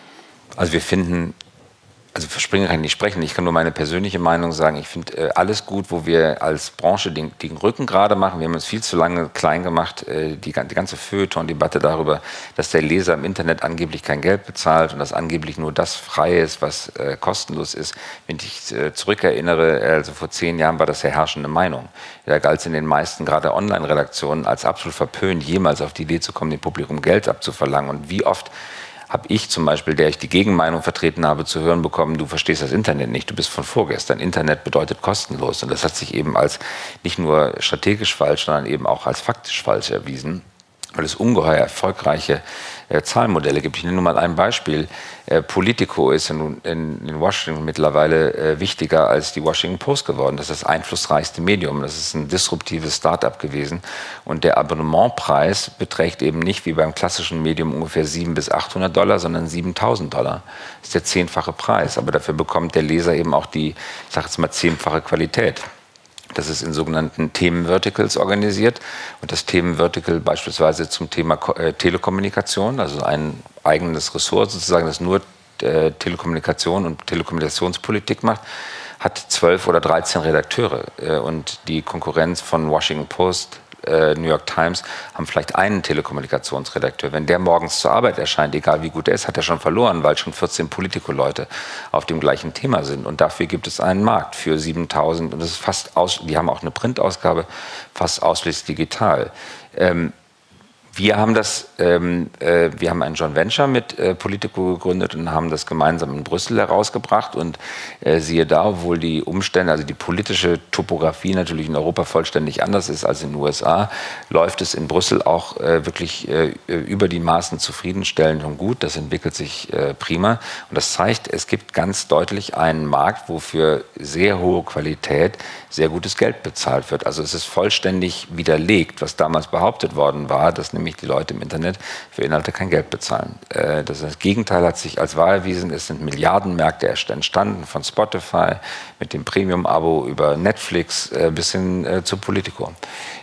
Also wir finden, also für Springer kann ich nicht sprechen, ich kann nur meine persönliche Meinung sagen. Ich finde äh, alles gut, wo wir als Branche den, den Rücken gerade machen. Wir haben uns viel zu lange klein gemacht, äh, die, die ganze Feuilleton-Debatte darüber, dass der Leser im Internet angeblich kein Geld bezahlt und dass angeblich nur das frei ist, was äh, kostenlos ist. Wenn ich äh, zurückerinnere, also vor zehn Jahren war das ja herrschende Meinung. Da galt es in den meisten, gerade Online-Redaktionen, als absolut verpönt, jemals auf die Idee zu kommen, dem Publikum Geld abzuverlangen. Und wie oft habe ich zum Beispiel, der ich die Gegenmeinung vertreten habe, zu hören bekommen, du verstehst das Internet nicht, du bist von vorgestern. Internet bedeutet kostenlos. Und das hat sich eben als nicht nur strategisch falsch, sondern eben auch als faktisch falsch erwiesen, weil es ungeheuer erfolgreiche äh, Zahlenmodelle gibt. Ich nenne nur mal ein Beispiel. Äh, Politico ist in, in, in Washington mittlerweile äh, wichtiger als die Washington Post geworden. Das ist das einflussreichste Medium. Das ist ein disruptives Start-up gewesen. Und der Abonnementpreis beträgt eben nicht wie beim klassischen Medium ungefähr siebenhundert bis achthundert Dollar, sondern siebentausend Dollar. Das ist der zehnfache Preis. Aber dafür bekommt der Leser eben auch die, ich sage jetzt mal, zehnfache Qualität. Das ist in sogenannten Themenverticals organisiert. Und das Themenvertical beispielsweise zum Thema äh, Telekommunikation, also ein eigenes Ressort sozusagen, das nur äh, Telekommunikation und Telekommunikationspolitik macht, hat zwölf oder dreizehn Redakteure. Äh, und die Konkurrenz von Washington Post, äh, New York Times haben vielleicht einen Telekommunikationsredakteur. Wenn der morgens zur Arbeit erscheint, egal wie gut er ist, hat er schon verloren, weil schon vierzehn Politico-Leute auf dem gleichen Thema sind. Und dafür gibt es einen Markt für siebentausend. Und das ist fast aus, die haben auch eine Printausgabe, fast ausschließlich digital. Ähm, Wir haben das, ähm, äh, wir haben ein Joint Venture mit äh, Politico gegründet und haben das gemeinsam in Brüssel herausgebracht. Und äh, siehe da, obwohl die Umstände, also die politische Topografie natürlich in Europa vollständig anders ist als in den U S A, läuft es in Brüssel auch äh, wirklich äh, über die Maßen zufriedenstellend und gut. Das entwickelt sich äh, prima. Und das zeigt, es gibt ganz deutlich einen Markt, wo für sehr hohe Qualität sehr gutes Geld bezahlt wird. Also es ist vollständig widerlegt, was damals behauptet worden war, dass nämlich die Leute im Internet für Inhalte kein Geld bezahlen. Äh, das, das Gegenteil hat sich als wahr erwiesen. Es sind Milliardenmärkte entstanden, von Spotify mit dem Premium-Abo über Netflix äh, bis hin äh, zu Politico.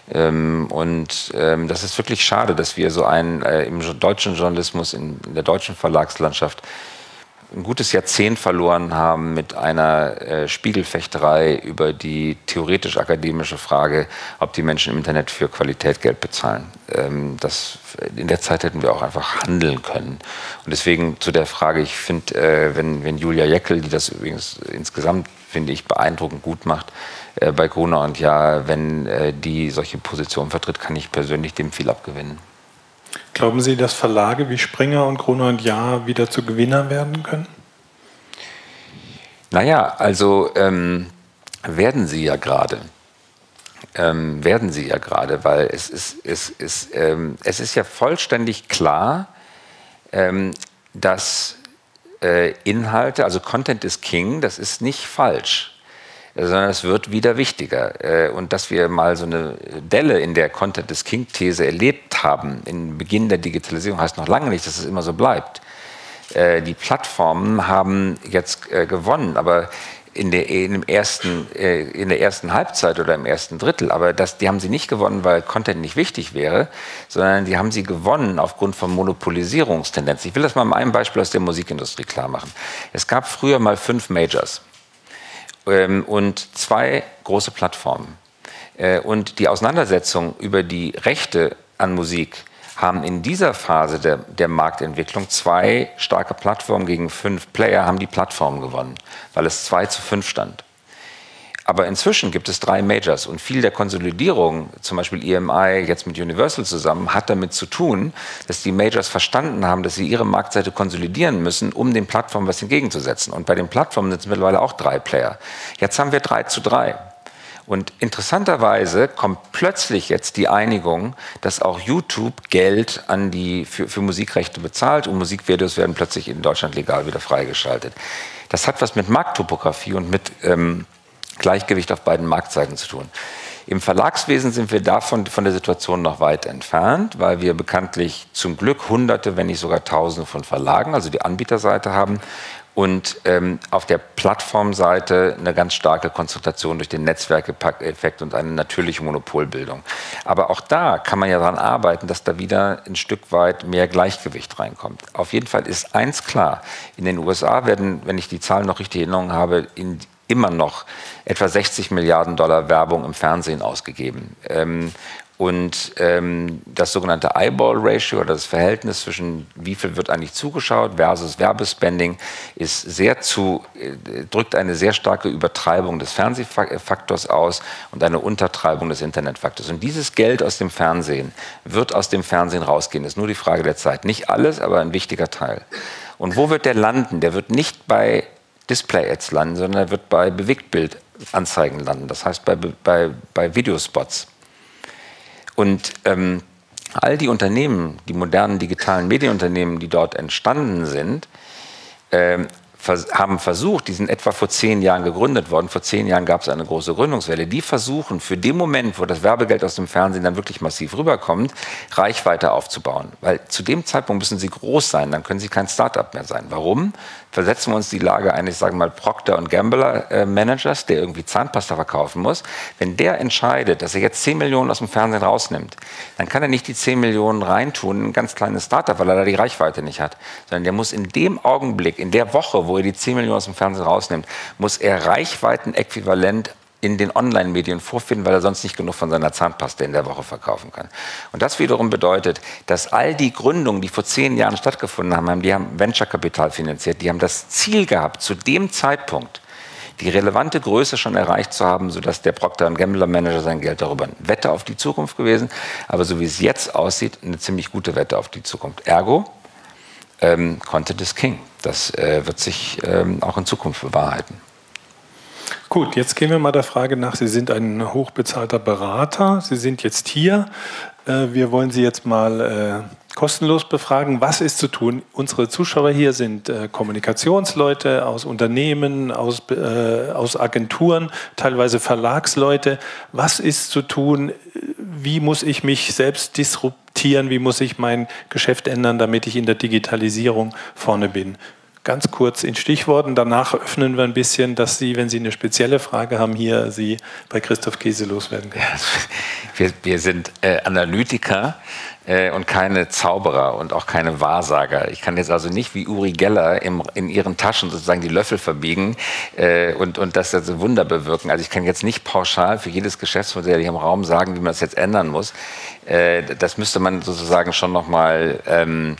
Ähm, und ähm, das ist wirklich schade, dass wir so einen äh, im deutschen Journalismus, in, in der deutschen Verlagslandschaft ein gutes Jahrzehnt verloren haben mit einer äh, Spiegelfechterei über die theoretisch-akademische Frage, ob die Menschen im Internet für Qualität Geld bezahlen. Ähm, das, in der Zeit hätten wir auch einfach handeln können. Und deswegen zu der Frage, ich finde, äh, wenn, wenn Julia Jäckel, die das übrigens insgesamt, finde ich, beeindruckend gut macht, äh, bei Gruner und Jahr, wenn äh, die solche Positionen vertritt, kann ich persönlich dem viel abgewinnen. Glauben Sie, dass Verlage wie Springer und Gruner und Jahr wieder zu Gewinner werden können? Naja, also ähm, werden sie ja gerade. Ähm, werden sie ja gerade, weil es ist, es, ist, ähm, es ist ja vollständig klar, ähm, dass äh, Inhalte, also Content is King, das ist nicht falsch, sondern es wird wieder wichtiger. Äh, und dass wir mal so eine Delle in der Content is King-These erlebt haben, im Beginn der Digitalisierung, heißt noch lange nicht, dass es immer so bleibt. Äh, die Plattformen haben jetzt äh, gewonnen, aber In der, in, dem ersten, äh, in der ersten Halbzeit oder im ersten Drittel. Aber das, die haben sie nicht gewonnen, weil Content nicht wichtig wäre, sondern die haben sie gewonnen aufgrund von Monopolisierungstendenzen. Ich will das mal mit einem Beispiel aus der Musikindustrie klar machen. Es gab früher mal fünf Majors ähm, und zwei große Plattformen. Äh, und die Auseinandersetzung über die Rechte an Musik haben in dieser Phase der, der Marktentwicklung zwei starke Plattformen gegen fünf Player, haben die Plattformen gewonnen, weil es zwei zu fünf stand. Aber inzwischen gibt es drei Majors und viel der Konsolidierung, zum Beispiel E M I jetzt mit Universal zusammen, hat damit zu tun, dass die Majors verstanden haben, dass sie ihre Marktseite konsolidieren müssen, um den Plattformen was entgegenzusetzen. Und bei den Plattformen sind es mittlerweile auch drei Player. Jetzt haben wir drei zu drei. Und interessanterweise kommt plötzlich jetzt die Einigung, dass auch YouTube Geld an die, für, für Musikrechte bezahlt und Musikvideos werden plötzlich in Deutschland legal wieder freigeschaltet. Das hat was mit Markttopographie und mit ähm, Gleichgewicht auf beiden Marktseiten zu tun. Im Verlagswesen sind wir davon von der Situation noch weit entfernt, weil wir bekanntlich zum Glück Hunderte, wenn nicht sogar Tausende von Verlagen, also die Anbieterseite haben. Und ähm, auf der Plattformseite eine ganz starke Konzentration durch den Netzwerkeffekt und eine natürliche Monopolbildung. Aber auch da kann man ja daran arbeiten, dass da wieder ein Stück weit mehr Gleichgewicht reinkommt. Auf jeden Fall ist eins klar, in den U S A werden, wenn ich die Zahlen noch richtig in Erinnerung habe, in immer noch etwa sechzig Milliarden Dollar Werbung im Fernsehen ausgegeben. Ähm, Und ähm, das sogenannte Eyeball-Ratio oder das Verhältnis zwischen wie viel wird eigentlich zugeschaut versus Werbespending ist sehr zu, äh, drückt eine sehr starke Übertreibung des Fernsehfaktors aus und eine Untertreibung des Internetfaktors. Und dieses Geld aus dem Fernsehen wird aus dem Fernsehen rausgehen. Das ist nur die Frage der Zeit. Nicht alles, aber ein wichtiger Teil. Und wo wird der landen? Der wird nicht bei Display-Ads landen, sondern er wird bei Bewegtbildanzeigen landen. Das heißt bei, bei, bei Videospots. Und ähm, all die Unternehmen, die modernen digitalen Medienunternehmen, die dort entstanden sind, ähm, vers- haben versucht, die sind etwa vor zehn Jahren gegründet worden, vor zehn Jahren gab es eine große Gründungswelle, die versuchen für den Moment, wo das Werbegeld aus dem Fernsehen dann wirklich massiv rüberkommt, Reichweite aufzubauen. Weil zu dem Zeitpunkt müssen sie groß sein, dann können sie kein Start-up mehr sein. Warum? Versetzen wir uns die Lage eines, sagen wir mal, Procter und Gamble äh, Managers, der irgendwie Zahnpasta verkaufen muss. Wenn der entscheidet, dass er jetzt zehn Millionen aus dem Fernsehen rausnimmt, dann kann er nicht die zehn Millionen reintun in ein ganz kleines Startup, weil er da die Reichweite nicht hat. Sondern der muss in dem Augenblick, in der Woche, wo er die zehn Millionen aus dem Fernsehen rausnimmt, muss er Reichweitenäquivalent in den Online-Medien vorfinden, weil er sonst nicht genug von seiner Zahnpasta in der Woche verkaufen kann. Und das wiederum bedeutet, dass all die Gründungen, die vor zehn Jahren stattgefunden haben, die haben Venture-Kapital finanziert, die haben das Ziel gehabt, zu dem Zeitpunkt die relevante Größe schon erreicht zu haben, sodass der Procter und Gamble Manager sein Geld darüber eine Wette auf die Zukunft gewesen, aber so wie es jetzt aussieht, eine ziemlich gute Wette auf die Zukunft. Ergo, ähm, Content is King. Das äh, wird sich ähm, auch in Zukunft bewahrheiten. Gut, jetzt gehen wir mal der Frage nach. Sie sind ein hochbezahlter Berater. Sie sind jetzt hier. Wir wollen Sie jetzt mal kostenlos befragen. Was ist zu tun? Unsere Zuschauer hier sind Kommunikationsleute aus Unternehmen, aus, aus Agenturen, teilweise Verlagsleute. Was ist zu tun? Wie muss ich mich selbst disruptieren? Wie muss ich mein Geschäft ändern, damit ich in der Digitalisierung vorne bin? Ganz kurz in Stichworten, danach öffnen wir ein bisschen, dass Sie, wenn Sie eine spezielle Frage haben, hier Sie bei Christoph Käse loswerden können. Ja, wir, wir sind äh, Analytiker äh, und keine Zauberer und auch keine Wahrsager. Ich kann jetzt also nicht wie Uri Geller im, in Ihren Taschen sozusagen die Löffel verbiegen äh, und, und das also Wunder bewirken. Also ich kann jetzt nicht pauschal für jedes Geschäftsmodell hier im Raum sagen, wie man das jetzt ändern muss. Äh, das müsste man sozusagen schon nochmal... Ähm,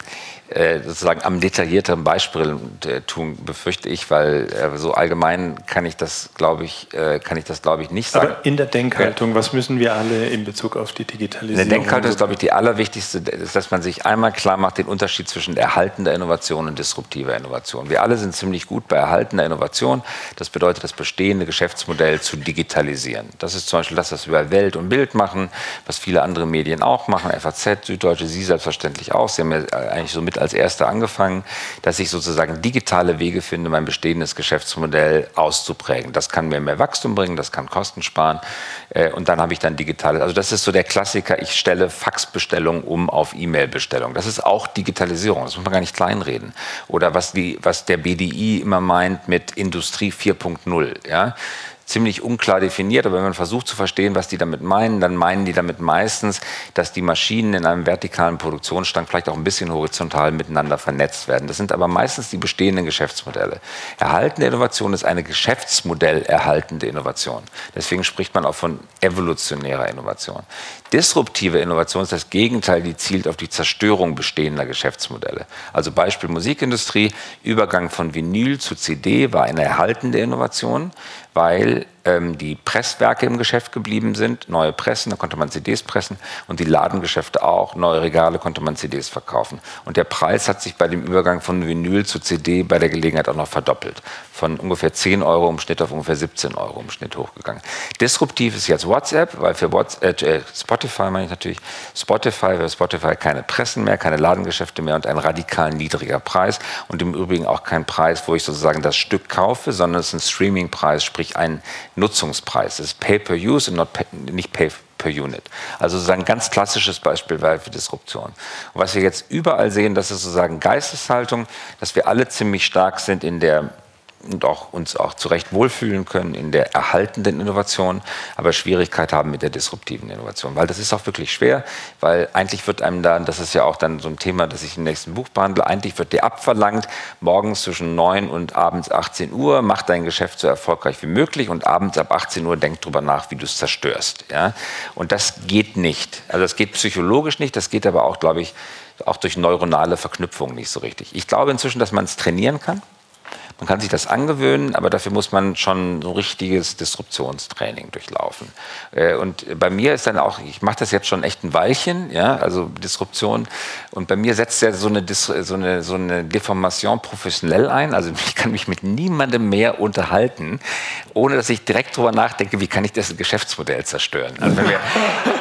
äh, sozusagen am detaillierteren Beispiel äh, tun, befürchte ich, weil äh, so allgemein kann ich das, glaube ich, äh, kann ich das, glaube ich, nicht sagen. Aber in der Denkhaltung, ja. Was müssen wir alle in Bezug auf die Digitalisierung? In der Denkhaltung ist, glaube ich, die allerwichtigste, ist, dass man sich einmal klar macht, den Unterschied zwischen erhaltender Innovation und disruptiver Innovation. Wir alle sind ziemlich gut bei erhaltender Innovation. Das bedeutet, das bestehende Geschäftsmodell zu digitalisieren. Das ist zum Beispiel das, was wir bei Welt und Bild machen, was viele andere Medien auch machen, F A Z, Süddeutsche, Sie selbstverständlich auch. Sie haben ja eigentlich so mit als Erste angefangen, dass ich sozusagen digitale Wege finde, mein bestehendes Geschäftsmodell auszuprägen. Das kann mir mehr Wachstum bringen, das kann Kosten sparen und dann habe ich dann digitale, also das ist so der Klassiker, ich stelle Faxbestellungen um auf E-Mail-Bestellung. Das ist auch Digitalisierung, das muss man gar nicht kleinreden. Oder was, die, was der B D I immer meint mit Industrie vier Punkt null, ja. Ziemlich unklar definiert, aber wenn man versucht zu verstehen, was die damit meinen, dann meinen die damit meistens, dass die Maschinen in einem vertikalen Produktionsstand vielleicht auch ein bisschen horizontal miteinander vernetzt werden. Das sind aber meistens die bestehenden Geschäftsmodelle. Erhaltende Innovation ist eine geschäftsmodellerhaltende Innovation. Deswegen spricht man auch von evolutionärer Innovation. Disruptive Innovation ist das Gegenteil, die zielt auf die Zerstörung bestehender Geschäftsmodelle. Also Beispiel Musikindustrie, Übergang von Vinyl zu C D war eine erhaltende Innovation, weil ähm, die Presswerke im Geschäft geblieben sind, neue Pressen, da konnte man C Ds pressen und die Ladengeschäfte auch, neue Regale konnte man C Ds verkaufen. Und der Preis hat sich bei dem Übergang von Vinyl zu C D bei der Gelegenheit auch noch verdoppelt. Von ungefähr zehn Euro im Schnitt auf ungefähr siebzehn Euro im Schnitt hochgegangen. Disruptiv ist jetzt WhatsApp, weil für WhatsApp, äh, Spotify meine ich natürlich, Spotify, für Spotify keine Pressen mehr, keine Ladengeschäfte mehr und ein radikal niedriger Preis und im Übrigen auch kein Preis, wo ich sozusagen das Stück kaufe, sondern es ist ein Streaming-Preis, sprich ein Nutzungspreis. Das ist Pay-per-Use und not pay, nicht Pay per Unit. Also sozusagen ein ganz klassisches Beispiel für Disruption. Und was wir jetzt überall sehen, das ist sozusagen Geisteshaltung, dass wir alle ziemlich stark sind in der und auch uns auch zu Recht wohlfühlen können in der erhaltenden Innovation, aber Schwierigkeit haben mit der disruptiven Innovation. Weil das ist auch wirklich schwer, weil eigentlich wird einem da, das ist ja auch dann so ein Thema, das ich im nächsten Buch behandle, eigentlich wird dir abverlangt, morgens zwischen neun und abends achtzehn Uhr, mach dein Geschäft so erfolgreich wie möglich und abends ab achtzehn Uhr denk drüber nach, wie du es zerstörst. Ja? Und das geht nicht. Also das geht psychologisch nicht, das geht aber auch, glaube ich, auch durch neuronale Verknüpfungen nicht so richtig. Ich glaube inzwischen, dass man es trainieren kann. Man kann sich das angewöhnen, aber dafür muss man schon so ein richtiges Disruptionstraining durchlaufen. Und bei mir ist dann auch, ich mache das jetzt schon echt ein Weilchen, ja, also Disruption. Und bei mir setzt ja so eine, so eine, so eine Deformation professionell ein. Also ich kann mich mit niemandem mehr unterhalten, ohne dass ich direkt drüber nachdenke, wie kann ich das Geschäftsmodell zerstören. Also wenn wir,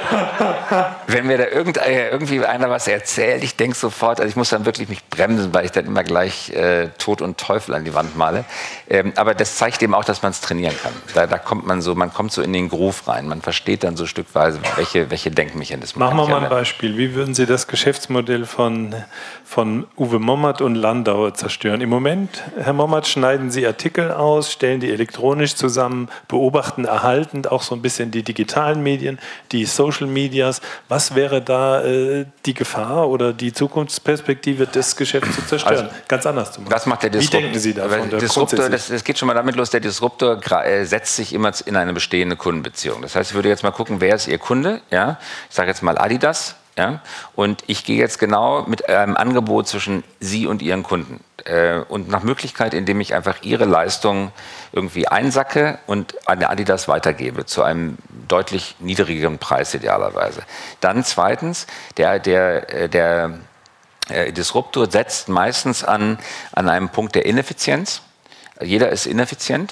wenn mir da irgend, irgendwie einer was erzählt, ich denke sofort, also ich muss dann wirklich mich bremsen, weil ich dann immer gleich äh, Tod und Teufel an die Wand male. Ähm, aber das zeigt eben auch, dass man es trainieren kann. Da, da kommt man so, man kommt so in den Groove rein. Man versteht dann so stückweise, welche, welche Denkmechanismen. Machen wir mal ein Beispiel. Wie würden Sie das Geschäftsmodell von, von Uwe Mommert und Landauer zerstören? Im Moment, Herr Mommert, schneiden Sie Artikel aus, stellen die elektronisch zusammen, beobachten erhaltend auch so ein bisschen die digitalen Medien, die Social Medias. Was wäre da äh, die Gefahr oder die Zukunftsperspektive des Geschäfts zu zerstören? Also, ganz anders zu machen. Was macht der Disruptor? Wie denken Sie da? Disruptor, das, das geht schon mal damit los, der Disruptor äh, setzt sich immer in eine bestehende Kundenbeziehung. Das heißt, ich würde jetzt mal gucken, wer ist Ihr Kunde? Ja? Ich sage jetzt mal Adidas. Ja? Und ich gehe jetzt genau mit einem Angebot zwischen Sie und Ihren Kunden. Äh, und nach Möglichkeit, indem ich einfach Ihre Leistung irgendwie einsacke und an Adidas weitergebe, zu einem deutlich niedrigeren Preis idealerweise. Dann zweitens, der, der, der äh, Disruptor setzt meistens an, an einem Punkt der Ineffizienz. Jeder ist ineffizient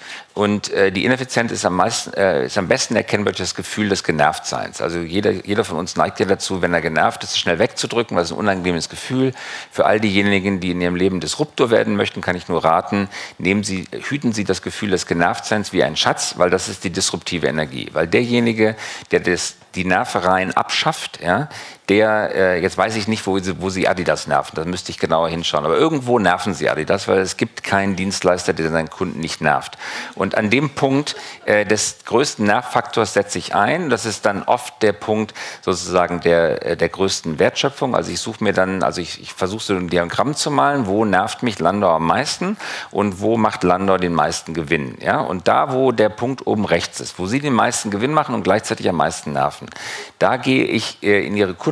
und äh, die Ineffizienz ist am, meisten, äh, ist am besten erkennbar durch das Gefühl des Genervtseins. Also jeder, jeder von uns neigt ja dazu, wenn er genervt ist, schnell wegzudrücken, weil es ein unangenehmes Gefühl. Für all diejenigen, die in ihrem Leben Disruptor werden möchten, kann ich nur raten, nehmen Sie, hüten Sie das Gefühl des Genervtseins wie ein Schatz, weil das ist die disruptive Energie. Weil derjenige, der das, die Nervereien abschafft, ja, der, äh, jetzt weiß ich nicht, wo sie, wo sie Adidas nerven, da müsste ich genauer hinschauen, aber irgendwo nerven sie Adidas, weil es gibt keinen Dienstleister, der seinen Kunden nicht nervt. Und an dem Punkt äh, des größten Nervfaktors setze ich ein, das ist dann oft der Punkt sozusagen der, äh, der größten Wertschöpfung, also ich suche mir dann, also ich, ich versuche so ein Diagramm zu malen, wo nervt mich Landauer am meisten und wo macht Landauer den meisten Gewinn, ja, und da, wo der Punkt oben rechts ist, wo sie den meisten Gewinn machen und gleichzeitig am meisten nerven, da gehe ich äh, in ihre Kunden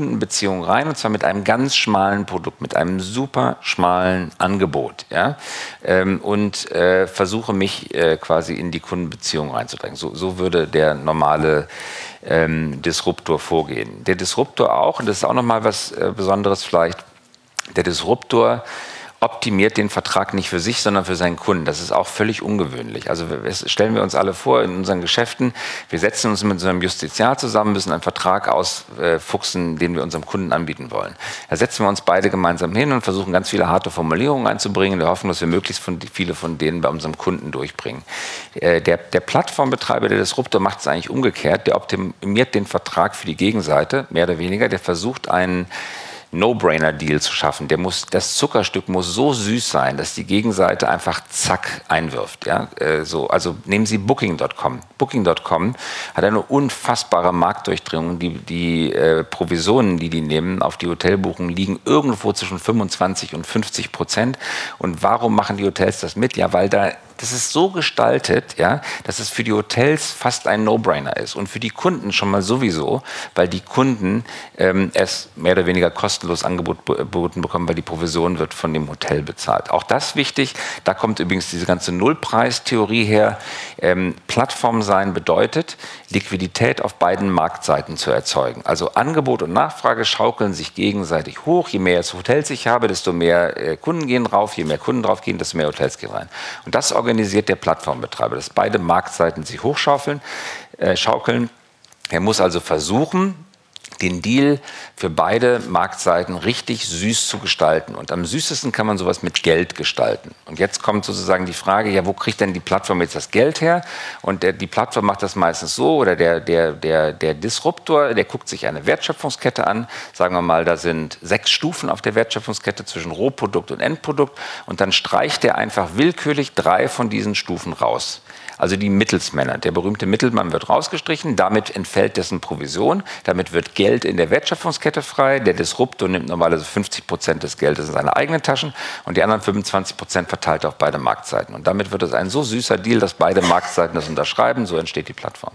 Kundenbeziehung rein, und zwar mit einem ganz schmalen Produkt, mit einem super schmalen Angebot. Ja? Ähm, und äh, versuche mich äh, quasi in die Kundenbeziehung reinzudrängen. So, so würde der normale ähm, Disruptor vorgehen. Der Disruptor auch, und das ist auch nochmal was äh, Besonderes vielleicht, der Disruptor optimiert den Vertrag nicht für sich, sondern für seinen Kunden. Das ist auch völlig ungewöhnlich. Also stellen wir uns alle vor, in unseren Geschäften, wir setzen uns mit so einem Justiziar zusammen, müssen einen Vertrag ausfuchsen, den wir unserem Kunden anbieten wollen. Da setzen wir uns beide gemeinsam hin und versuchen ganz viele harte Formulierungen einzubringen, in der Hoffnung, dass wir möglichst von, viele von denen bei unserem Kunden durchbringen. Der, der Plattformbetreiber, der Disruptor, macht es eigentlich umgekehrt. Der optimiert den Vertrag für die Gegenseite, mehr oder weniger. Der versucht einen No-Brainer-Deal zu schaffen. Der muss, das Zuckerstück muss so süß sein, dass die Gegenseite einfach zack einwirft. Ja? Äh, so, also nehmen Sie Booking Punkt com. Booking Punkt com hat eine unfassbare Marktdurchdringung. Die, die äh, Provisionen, die die nehmen auf die Hotelbuchungen, liegen irgendwo zwischen fünfundzwanzig und fünfzig Prozent. Und warum machen die Hotels das mit? Ja, weil da das ist so gestaltet, ja, dass es für die Hotels fast ein No-Brainer ist und für die Kunden schon mal sowieso, weil die Kunden ähm, es mehr oder weniger kostenlos angeboten bekommen, weil die Provision wird von dem Hotel bezahlt. Auch das wichtig, da kommt übrigens diese ganze Nullpreistheorie her. Ähm, Plattform sein bedeutet, Liquidität auf beiden Marktseiten zu erzeugen. Also Angebot und Nachfrage schaukeln sich gegenseitig hoch. Je mehr Hotels ich habe, desto mehr äh, Kunden gehen drauf. Je mehr Kunden drauf gehen, desto mehr Hotels gehen rein. Und das organisiert der Plattformbetreiber, dass beide Marktseiten sich hochschaukeln. Äh, schaukeln. Er muss also versuchen, den Deal für beide Marktseiten richtig süß zu gestalten. Und am süßesten kann man sowas mit Geld gestalten. Und jetzt kommt sozusagen die Frage, ja, wo kriegt denn die Plattform jetzt das Geld her? Und der, die Plattform macht das meistens so, oder der, der, der, der Disruptor, der guckt sich eine Wertschöpfungskette an. Sagen wir mal, da sind sechs Stufen auf der Wertschöpfungskette zwischen Rohprodukt und Endprodukt. Und dann streicht er einfach willkürlich drei von diesen Stufen raus. Also die Mittelsmänner. Der berühmte Mittelmann wird rausgestrichen, damit entfällt dessen Provision, damit wird Geld in der Wertschöpfungskette frei. Der Disruptor nimmt normalerweise fünfzig Prozent des Geldes in seine eigenen Taschen und die anderen fünfundzwanzig Prozent verteilt auf beide Marktseiten. Und damit wird es ein so süßer Deal, dass beide Marktseiten das unterschreiben, so entsteht die Plattform.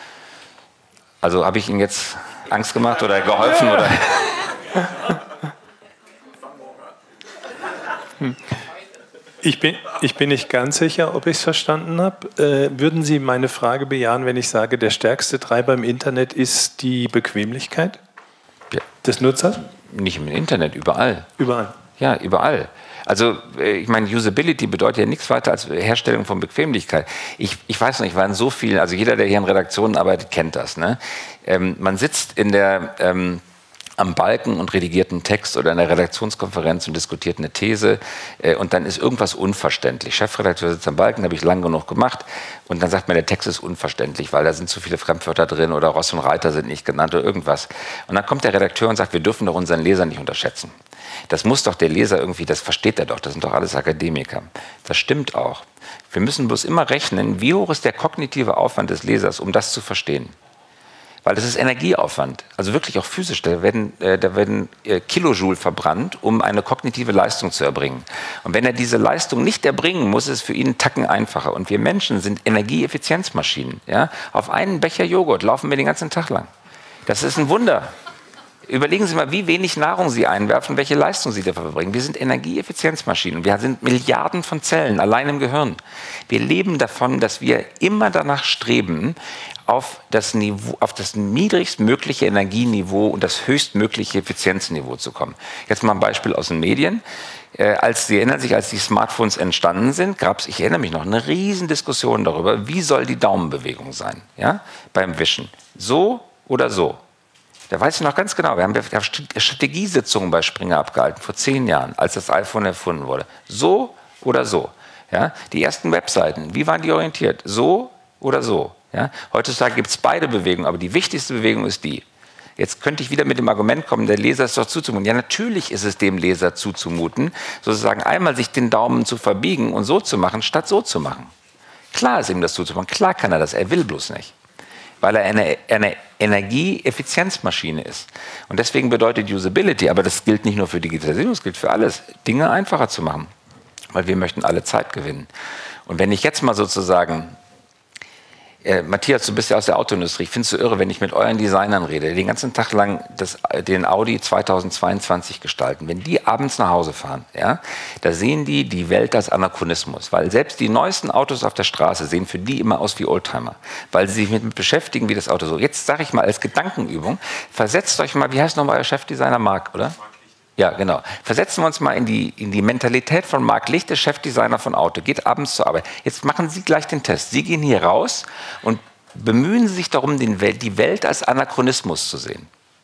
Also habe ich Ihnen jetzt Angst gemacht oder geholfen? Oder? Hm. Ich bin, ich bin nicht ganz sicher, ob ich es verstanden habe. Äh, würden Sie meine Frage bejahen, wenn ich sage, der stärkste Treiber im Internet ist die Bequemlichkeit ja. des Nutzers? Nicht im Internet, überall. Überall? Ja, überall. Also ich meine, Usability bedeutet ja nichts weiter als Herstellung von Bequemlichkeit. Ich, ich weiß noch, ich war in so vielen, also jeder, der hier in Redaktionen arbeitet, kennt das. Ne? Ähm, man sitzt in der... Ähm, am Balken und redigiert einen Text oder in der Redaktionskonferenz und diskutiert eine These äh, und dann ist irgendwas unverständlich. Chefredakteur sitzt am Balken, habe ich lang genug gemacht und dann sagt man, der Text ist unverständlich, weil da sind zu viele Fremdwörter drin oder Ross und Reiter sind nicht genannt oder irgendwas. Und dann kommt der Redakteur und sagt, wir dürfen doch unseren Leser nicht unterschätzen. Das muss doch der Leser irgendwie, das versteht er doch, das sind doch alles Akademiker. Das stimmt auch. Wir müssen bloß immer rechnen, wie hoch ist der kognitive Aufwand des Lesers, um das zu verstehen. Weil das ist Energieaufwand, also wirklich auch physisch. Da werden, äh, da werden äh, Kilojoule verbrannt, um eine kognitive Leistung zu erbringen. Und wenn er diese Leistung nicht erbringen muss, ist es für ihn einen Tacken einfacher. Und wir Menschen sind Energieeffizienzmaschinen. Ja? Auf einen Becher Joghurt laufen wir den ganzen Tag lang. Das ist ein Wunder. Überlegen Sie mal, wie wenig Nahrung Sie einwerfen, welche Leistung Sie dafür verbringen. Wir sind Energieeffizienzmaschinen. Wir sind Milliarden von Zellen, allein im Gehirn. Wir leben davon, dass wir immer danach streben, auf das, Niveau, auf das niedrigstmögliche Energieniveau und das höchstmögliche Effizienzniveau zu kommen. Jetzt mal ein Beispiel aus den Medien. Äh, als Sie erinnern sich, als die Smartphones entstanden sind, gab es, ich erinnere mich noch, eine riesen Diskussion darüber, wie soll die Daumenbewegung sein, ja, beim Wischen. So oder so. Da weiß ich noch ganz genau, wir haben Strategiesitzungen bei Springer abgehalten, vor zehn Jahren, als das iPhone erfunden wurde. So oder so. Ja? Die ersten Webseiten, wie waren die orientiert? So oder so. Ja? Heutzutage gibt es beide Bewegungen, aber die wichtigste Bewegung ist die. Jetzt könnte ich wieder mit dem Argument kommen, der Leser ist doch zuzumuten. Ja, natürlich ist es dem Leser zuzumuten, sozusagen einmal sich den Daumen zu verbiegen und so zu machen, statt so zu machen. Klar ist ihm das zuzumuten, klar kann er das, er will bloß nicht. Weil er eine, eine Energieeffizienzmaschine ist. Und deswegen bedeutet Usability, aber das gilt nicht nur für Digitalisierung, das gilt für alles, Dinge einfacher zu machen. Weil wir möchten alle Zeit gewinnen. Und wenn ich jetzt mal sozusagen Äh, Matthias, du bist ja aus der Autoindustrie. Ich finde es so irre, wenn ich mit euren Designern rede, die den ganzen Tag lang das, den Audi zweitausendzweiundzwanzig gestalten. Wenn die abends nach Hause fahren, ja, da sehen die die Welt als Anachronismus. Weil selbst die neuesten Autos auf der Straße sehen für die immer aus wie Oldtimer. Weil sie sich mit beschäftigen, wie das Auto so. Jetzt sage ich mal als Gedankenübung, versetzt euch mal, wie heißt nochmal euer Chefdesigner? Marc, oder? Ja, genau. Versetzen wir uns mal in die, in die Mentalität von Marc Licht, der Chefdesigner von Auto, geht abends zur Arbeit. Jetzt machen Sie gleich den Test. Sie gehen hier raus und bemühen sich darum, den Welt, die Welt als Anachronismus zu sehen.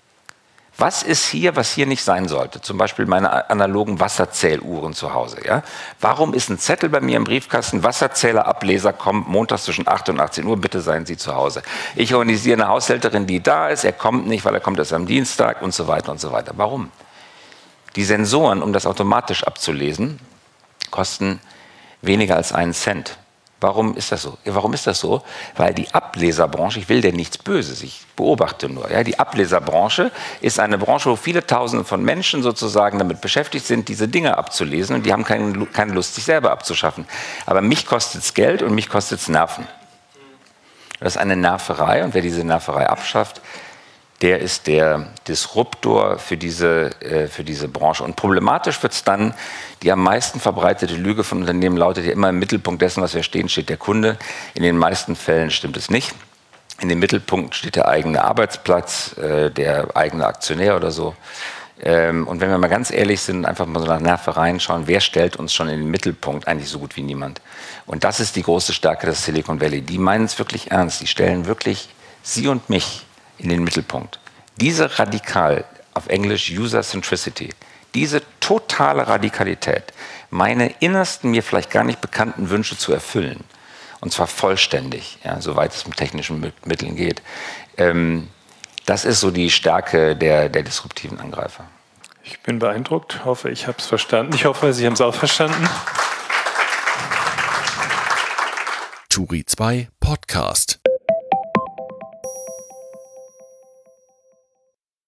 Was ist hier, was hier nicht sein sollte? Zum Beispiel meine analogen Wasserzähluhren zu Hause. Ja? Warum ist ein Zettel bei mir im Briefkasten, Wasserzählerableser kommt montags zwischen acht und achtzehn Uhr, bitte seien Sie zu Hause. Ich organisiere eine Haushälterin, die da ist, er kommt nicht, weil er kommt erst am Dienstag und so weiter und so weiter. Warum? Die Sensoren, um das automatisch abzulesen, kosten weniger als einen Cent. Warum ist das so? Ja, warum ist das so? Weil die Ableserbranche, ich will dir nichts Böses, ich beobachte nur. Ja, die Ableserbranche ist eine Branche, wo viele Tausende von Menschen sozusagen damit beschäftigt sind, diese Dinge abzulesen, und die haben keine, keine Lust, sich selber abzuschaffen. Aber mich kostet es Geld und mich kostet es Nerven. Das ist eine Nerverei, und wer diese Nerverei abschafft, der ist der Disruptor für diese, äh, für diese Branche. Und problematisch wird es dann, die am meisten verbreitete Lüge von Unternehmen lautet ja immer, im Mittelpunkt dessen, was wir stehen, steht der Kunde. In den meisten Fällen stimmt es nicht. In dem Mittelpunkt steht der eigene Arbeitsplatz, äh, der eigene Aktionär oder so. Ähm, und wenn wir mal ganz ehrlich sind, einfach mal so nach Nervereien schauen, wer stellt uns schon in den Mittelpunkt? Eigentlich so gut wie niemand. Und das ist die große Stärke des Silicon Valley. Die meinen es wirklich ernst. Die stellen wirklich Sie und mich in den Mittelpunkt. Diese radikal, auf Englisch User Centricity, diese totale Radikalität, meine innersten, mir vielleicht gar nicht bekannten Wünsche zu erfüllen, und zwar vollständig, ja, soweit es mit technischen Mitteln geht, ähm, das ist so die Stärke der, der disruptiven Angreifer. Ich bin beeindruckt, hoffe, ich habe es verstanden. Ich hoffe, Sie haben es auch verstanden. Turi zwei Podcast.